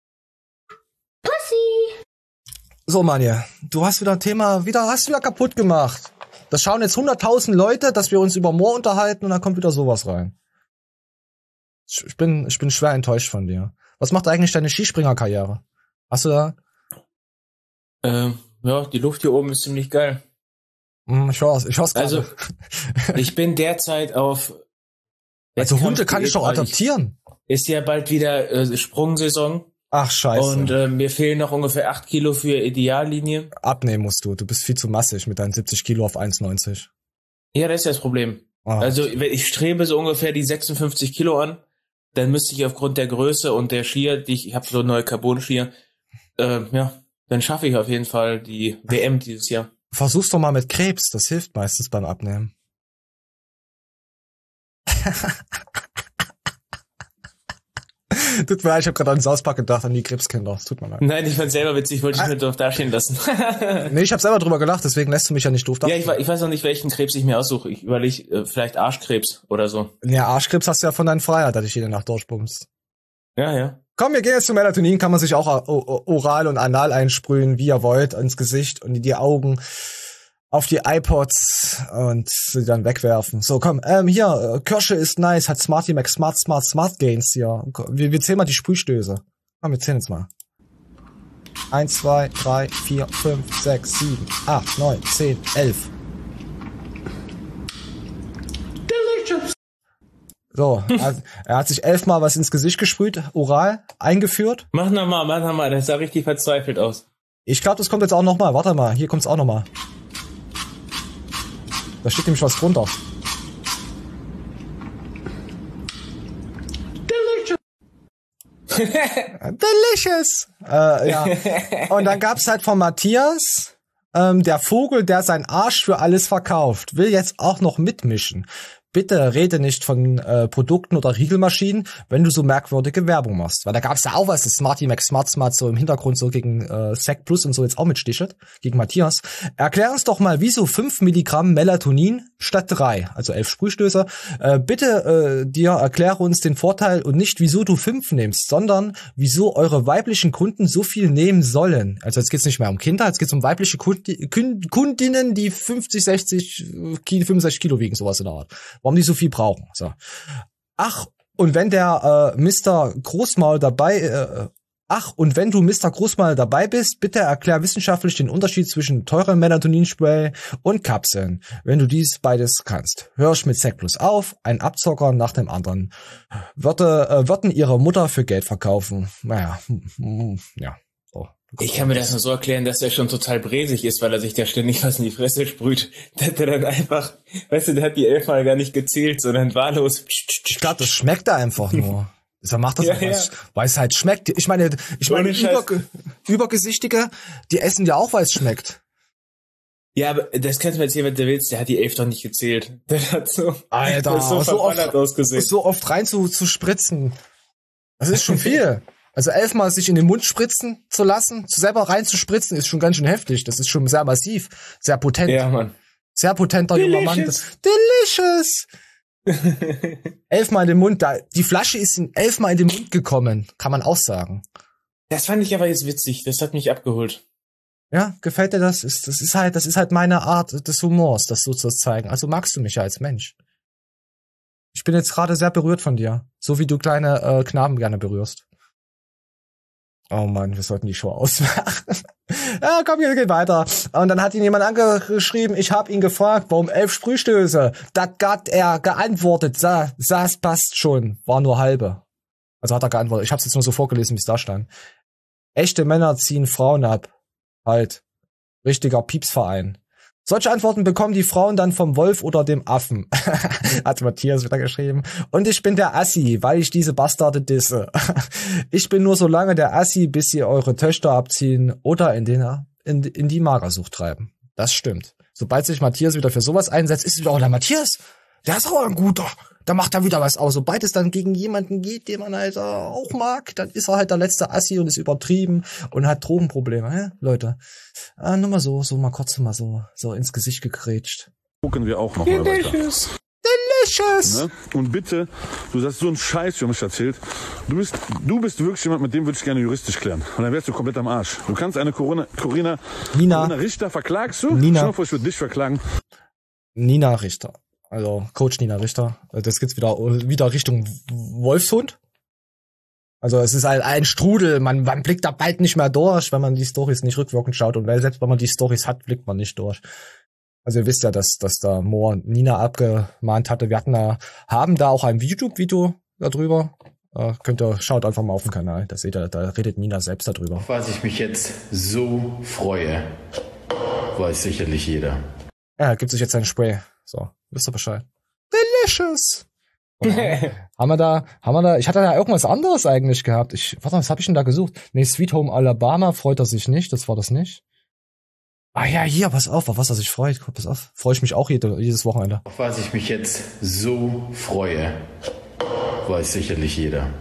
Pussy! So, Manja, du hast wieder ein Thema, wieder hast du wieder kaputt gemacht. Das schauen jetzt hunderttausend Leute, dass wir uns über Moor unterhalten und dann kommt wieder sowas rein. Ich bin, ich bin schwer enttäuscht von dir. Was macht eigentlich deine Skispringerkarriere? Hast du da? Ähm, ja, die Luft hier oben ist ziemlich geil. Ich hör's, ich hör's Also, gerade. ich bin derzeit auf... Also Hunde kann ich doch adoptieren. Ist ja bald wieder äh, Sprungsaison. Ach, scheiße. Und äh, mir fehlen noch ungefähr acht Kilo für Ideallinie. Abnehmen musst du. Du bist viel zu massig mit deinen siebzig Kilo auf eins neunzig. Ja, das ist ja das Problem. Oh. Also ich strebe so ungefähr die sechsundfünfzig Kilo an. Dann müsste ich aufgrund der Größe und der Skier, die ich, ich habe so neue Carbon-Skier, äh, ja, dann schaffe ich auf jeden Fall die W M dieses Jahr. Versuch's doch mal mit Krebs, das hilft meistens beim Abnehmen. Tut mir leid, ich habe gerade an South Park gedacht, an die Krebskinder. Das tut mir leid. Nein, ich fand's selber witzig, wollte ich nur doof dastehen lassen. Nee, ich habe selber drüber gelacht, deswegen lässt du mich ja nicht doof dastehen. Ja, ich, ich weiß noch nicht, welchen Krebs ich mir aussuche. Ich überlege, äh, vielleicht Arschkrebs oder so. Ja, Arschkrebs hast du ja von deinem Freier, dass ich jede Nacht durchbummst. Ja, ja. Komm, wir gehen jetzt zu Melatonin, kann man sich auch oral und anal einsprühen, wie ihr wollt, ins Gesicht und in die Augen, auf die iPods und sie dann wegwerfen. So, komm, ähm, hier, Kirsche ist nice, hat Smarty Mac Smart Smart Smart Gains hier. Wir, wir zählen mal die Sprühstöße. Komm, wir zählen jetzt mal. Eins, zwei, drei, vier, fünf, sechs, sieben, acht, neun, zehn, elf. Delicious! So, er, er hat sich elfmal was ins Gesicht gesprüht, oral, eingeführt. Mach nochmal, mach nochmal, das sah richtig verzweifelt aus. Ich glaube, das kommt jetzt auch nochmal. Warte mal, hier kommt's auch nochmal. Da steht nämlich was drunter. Delicious! Delicious! Äh, ja. Und dann gab's halt von Matthias, ähm, der Vogel, der sein Arsch für alles verkauft, will jetzt auch noch mitmischen. Bitte rede nicht von äh, Produkten oder Riegelmaschinen, wenn du so merkwürdige Werbung machst. Weil da gab's ja auch was, das Smarty Mac Smart Smart so im Hintergrund so gegen äh, Sec Plus und so jetzt auch mitstichelt, gegen Matthias. Erklär uns doch mal, wieso fünf Milligramm Melatonin statt drei, also elf Sprühstöße. Äh, bitte äh, dir erkläre uns den Vorteil und nicht, wieso du fünf nimmst, sondern wieso eure weiblichen Kunden so viel nehmen sollen. Also jetzt geht's nicht mehr um Kinder, jetzt geht's um weibliche Kundi- Kund- Kundinnen, die fünfzig, sechzig, fünfundsechzig Kilo wiegen, sowas in der Art. Warum die so viel brauchen. So. Ach, und wenn der äh, Mister Großmaul dabei, äh, ach, und wenn du Mister Großmaul dabei bist, bitte erklär wissenschaftlich den Unterschied zwischen teurem Melatoninspray und Kapseln, wenn du dies beides kannst. Hör ich mit Sec Plus auf, ein Abzocker nach dem anderen. Würde, äh, würden ihre Mutter für Geld verkaufen. Naja, ja. So. Ich kann mir das nur so erklären, dass er schon total bräsig ist, weil er sich da ständig was in die Fresse sprüht. Der hat dann einfach, weißt du, der hat die elfmal gar nicht gezählt, sondern wahllos. Ich glaube, das schmeckt da einfach nur. Er macht das, ja, auch, ja. weil es halt schmeckt. Ich meine, ich meine, Ohne Scheiß. Überge- Übergesichtige, die essen ja auch, weil es schmeckt. Ja, aber das kannst du mir erzählen, wenn du willst. Der hat die elf doch nicht gezählt. Der hat so, Alter, der ist so, so, oft, ausgesehen. so oft rein zu, zu spritzen. Das ist schon viel. Also elfmal sich in den Mund spritzen zu lassen, zu selber rein zu spritzen, ist schon ganz schön heftig. Das ist schon sehr massiv, sehr potent. Ja, Mann. Sehr potenter junger Mann. Das, delicious! elfmal in den Mund. Da, die Flasche ist in elfmal in den Mund gekommen, kann man auch sagen. Das fand ich aber jetzt witzig. Das hat mich abgeholt. Ja, gefällt dir das? Ist, das ist halt, das ist halt meine Art des Humors, das so zu zeigen. Also magst du mich ja als Mensch. Ich bin jetzt gerade sehr berührt von dir. So wie du kleine äh, Knaben gerne berührst. Oh Mann, wir sollten die Show ausmachen. Ja, komm, wir gehen weiter. Und dann hat ihn jemand angeschrieben, ich habe ihn gefragt, warum elf Sprühstöße? Das hat er geantwortet, Sa, das passt schon. War nur halbe. Also hat er geantwortet. Ich habe es jetzt nur so vorgelesen, wie es da stand. Echte Männer ziehen Frauen ab. Halt. Richtiger Piepsverein. Solche Antworten bekommen die Frauen dann vom Wolf oder dem Affen. Hat Matthias wieder geschrieben. Und ich bin der Assi, weil ich diese Bastarde disse. Ich bin nur so lange der Assi, bis sie eure Töchter abziehen oder in, den, in, in die Magersucht treiben. Das stimmt. Sobald sich Matthias wieder für sowas einsetzt, ist wieder auch der Matthias. Der ist auch ein guter. Da macht er wieder was aus. Sobald es dann gegen jemanden geht, den man halt auch mag, dann ist er halt der letzte Assi und ist übertrieben und hat Drogenprobleme. Hä? Leute, ah, nur mal so, so mal kurz mal so, so ins Gesicht gegrätscht. Gucken wir auch noch mal weiter. Delicious. Delicious. Ne? Und bitte, du hast so einen Scheiß für mich erzählt. Du bist, du bist wirklich jemand, mit dem würde ich gerne juristisch klären. Und dann wärst du komplett am Arsch. Du kannst eine Corona, Corina, Nina. Corina Richter verklagst du? Nina. Schau mal vor, ich würde dich verklagen. Nina Richter. Also Coach Nina Richter. Das geht's wieder, wieder Richtung Wolfshund. Also es ist ein, ein Strudel. Man, man blickt da bald nicht mehr durch, wenn man die Storys nicht rückwirkend schaut. Und selbst wenn man die Storys hat, blickt man nicht durch. Also ihr wisst ja, dass, dass da Moore Nina abgemahnt hatte. Wir hatten da, haben da auch ein YouTube-Video darüber. Äh, könnt ihr, schaut einfach mal auf den Kanal. Da seht ihr, da redet Nina selbst darüber. Auf was ich mich jetzt so freue, weiß sicherlich jeder. Ja, gibt sich jetzt ein Spray. So, wisst ihr Bescheid. Delicious! haben wir da, haben wir da, ich hatte da irgendwas anderes eigentlich gehabt. Ich, warte, was habe ich denn da gesucht? Nee, Sweet Home Alabama freut er sich nicht, das war das nicht. Ah ja, hier, pass auf, auf was er sich freut. Pass auf, freue ich mich auch jede, jedes Wochenende. Auf was ich mich jetzt so freue, weiß sicherlich jeder.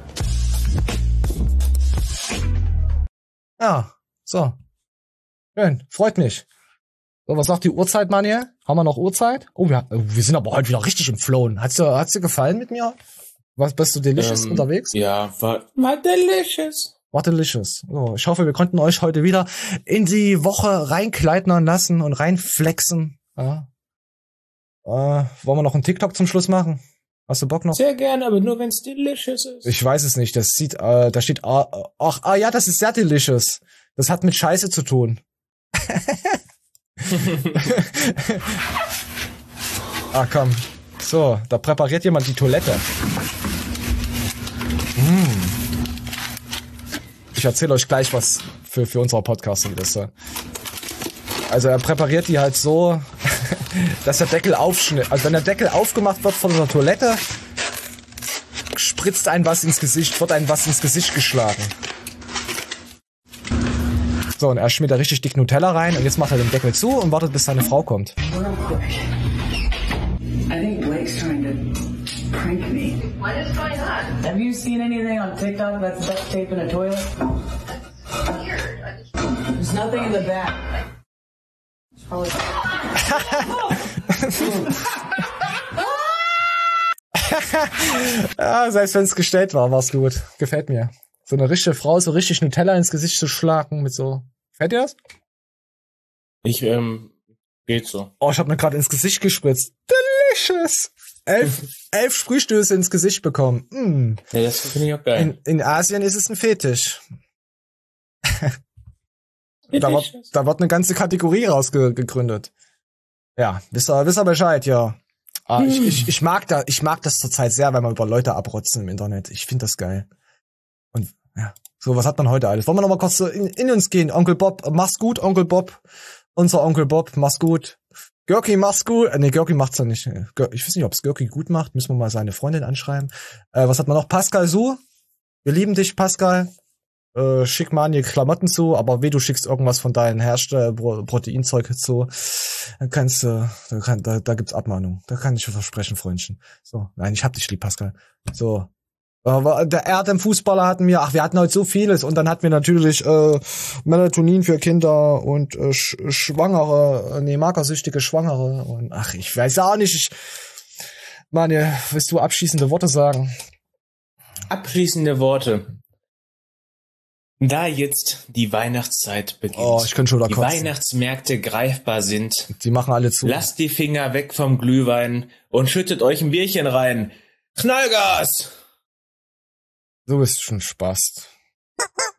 Ja, so. Schön, freut mich. So, was sagt die Uhrzeit, Manuel? Haben wir noch Uhrzeit? Oh, wir, wir sind aber heute wieder richtig im Flown. Hat's dir, hat's dir gefallen mit mir? Was, bist du delicious ähm, unterwegs? Ja, war, war delicious. War delicious. So, ich hoffe, wir konnten euch heute wieder in die Woche reinkleidern lassen und reinflexen. Ja. Äh, wollen wir noch einen TikTok zum Schluss machen? Hast du Bock noch? Sehr gerne, aber nur wenn's delicious ist. Ich weiß es nicht. Das sieht, äh, da steht, ach, ach, ah ja, das ist sehr delicious. Das hat mit Scheiße zu tun. Ah, komm. So, da präpariert jemand die Toilette. Mm. Ich erzähle euch gleich was für, für unsere Podcast. Das, äh also er präpariert die halt so, dass der Deckel aufschnitt. Also wenn der Deckel aufgemacht wird von der Toilette, spritzt ein was ins Gesicht, wird ein was ins Gesicht geschlagen. So, und er schmiert da richtig dick Nutella rein und jetzt macht er den Deckel zu und wartet, bis seine Frau kommt. I think Blake's trying to prank me. What is going on? Have you seen anything on TikTok that's duct tape in a toilet? There's nothing in the back. It's probably... Ja, selbst wenn es gestellt war, war's gut. Gefällt mir. So eine richtige Frau, so richtig Nutella ins Gesicht zu schlagen mit so... Gefällt dir das? Ich, ähm, geht so. Oh, ich hab mir gerade ins Gesicht gespritzt. Delicious! Elf, elf Sprühstöße ins Gesicht bekommen. Mm. Ja, das finde ich auch geil. In, in Asien ist es ein Fetisch. da, wird, da wird eine ganze Kategorie rausgegründet. Ja, wisst ihr, wisst ihr Bescheid, ja. Ah, hm. ich, ich, ich mag da, ich mag das zurzeit sehr, wenn man über Leute abrotzen im Internet. Ich finde das geil. Und ja, so, was hat man heute alles? Wollen wir noch mal kurz so in, in uns gehen? Onkel Bob, mach's gut, Onkel Bob. Unser Onkel Bob, mach's gut. Görki, mach's gut. Äh, nee, Görki macht's ja nicht. Ich weiß nicht, ob's Görki gut macht. Müssen wir mal seine Freundin anschreiben. Äh, was hat man noch? Pascal Su. Wir lieben dich, Pascal. äh, schick mal die Klamotten zu, aber weh, du schickst irgendwas von deinem Hersteller, Pro Proteinzeug zu, dann kannst du, da, kann, da, da gibt's Abmahnung. Da kann ich dir versprechen, Freundchen. So, nein, ich hab dich lieb, Pascal. So. Aber der Erdem-Fußballer hatten wir, ach, wir hatten heute so vieles und dann hatten wir natürlich äh, Melatonin für Kinder und äh, Sch Schwangere, nee, magersüchtige Schwangere und ach, ich weiß auch nicht, ich, Manje, willst du abschließende Worte sagen? Abschließende Worte. Da jetzt die Weihnachtszeit beginnt, oh, ich könnte schon wieder die kotzen. Weihnachtsmärkte greifbar sind, die machen alle zu. Lasst die Finger weg vom Glühwein und schüttet euch ein Bierchen rein. Knallgas! Du bist schon Spaß.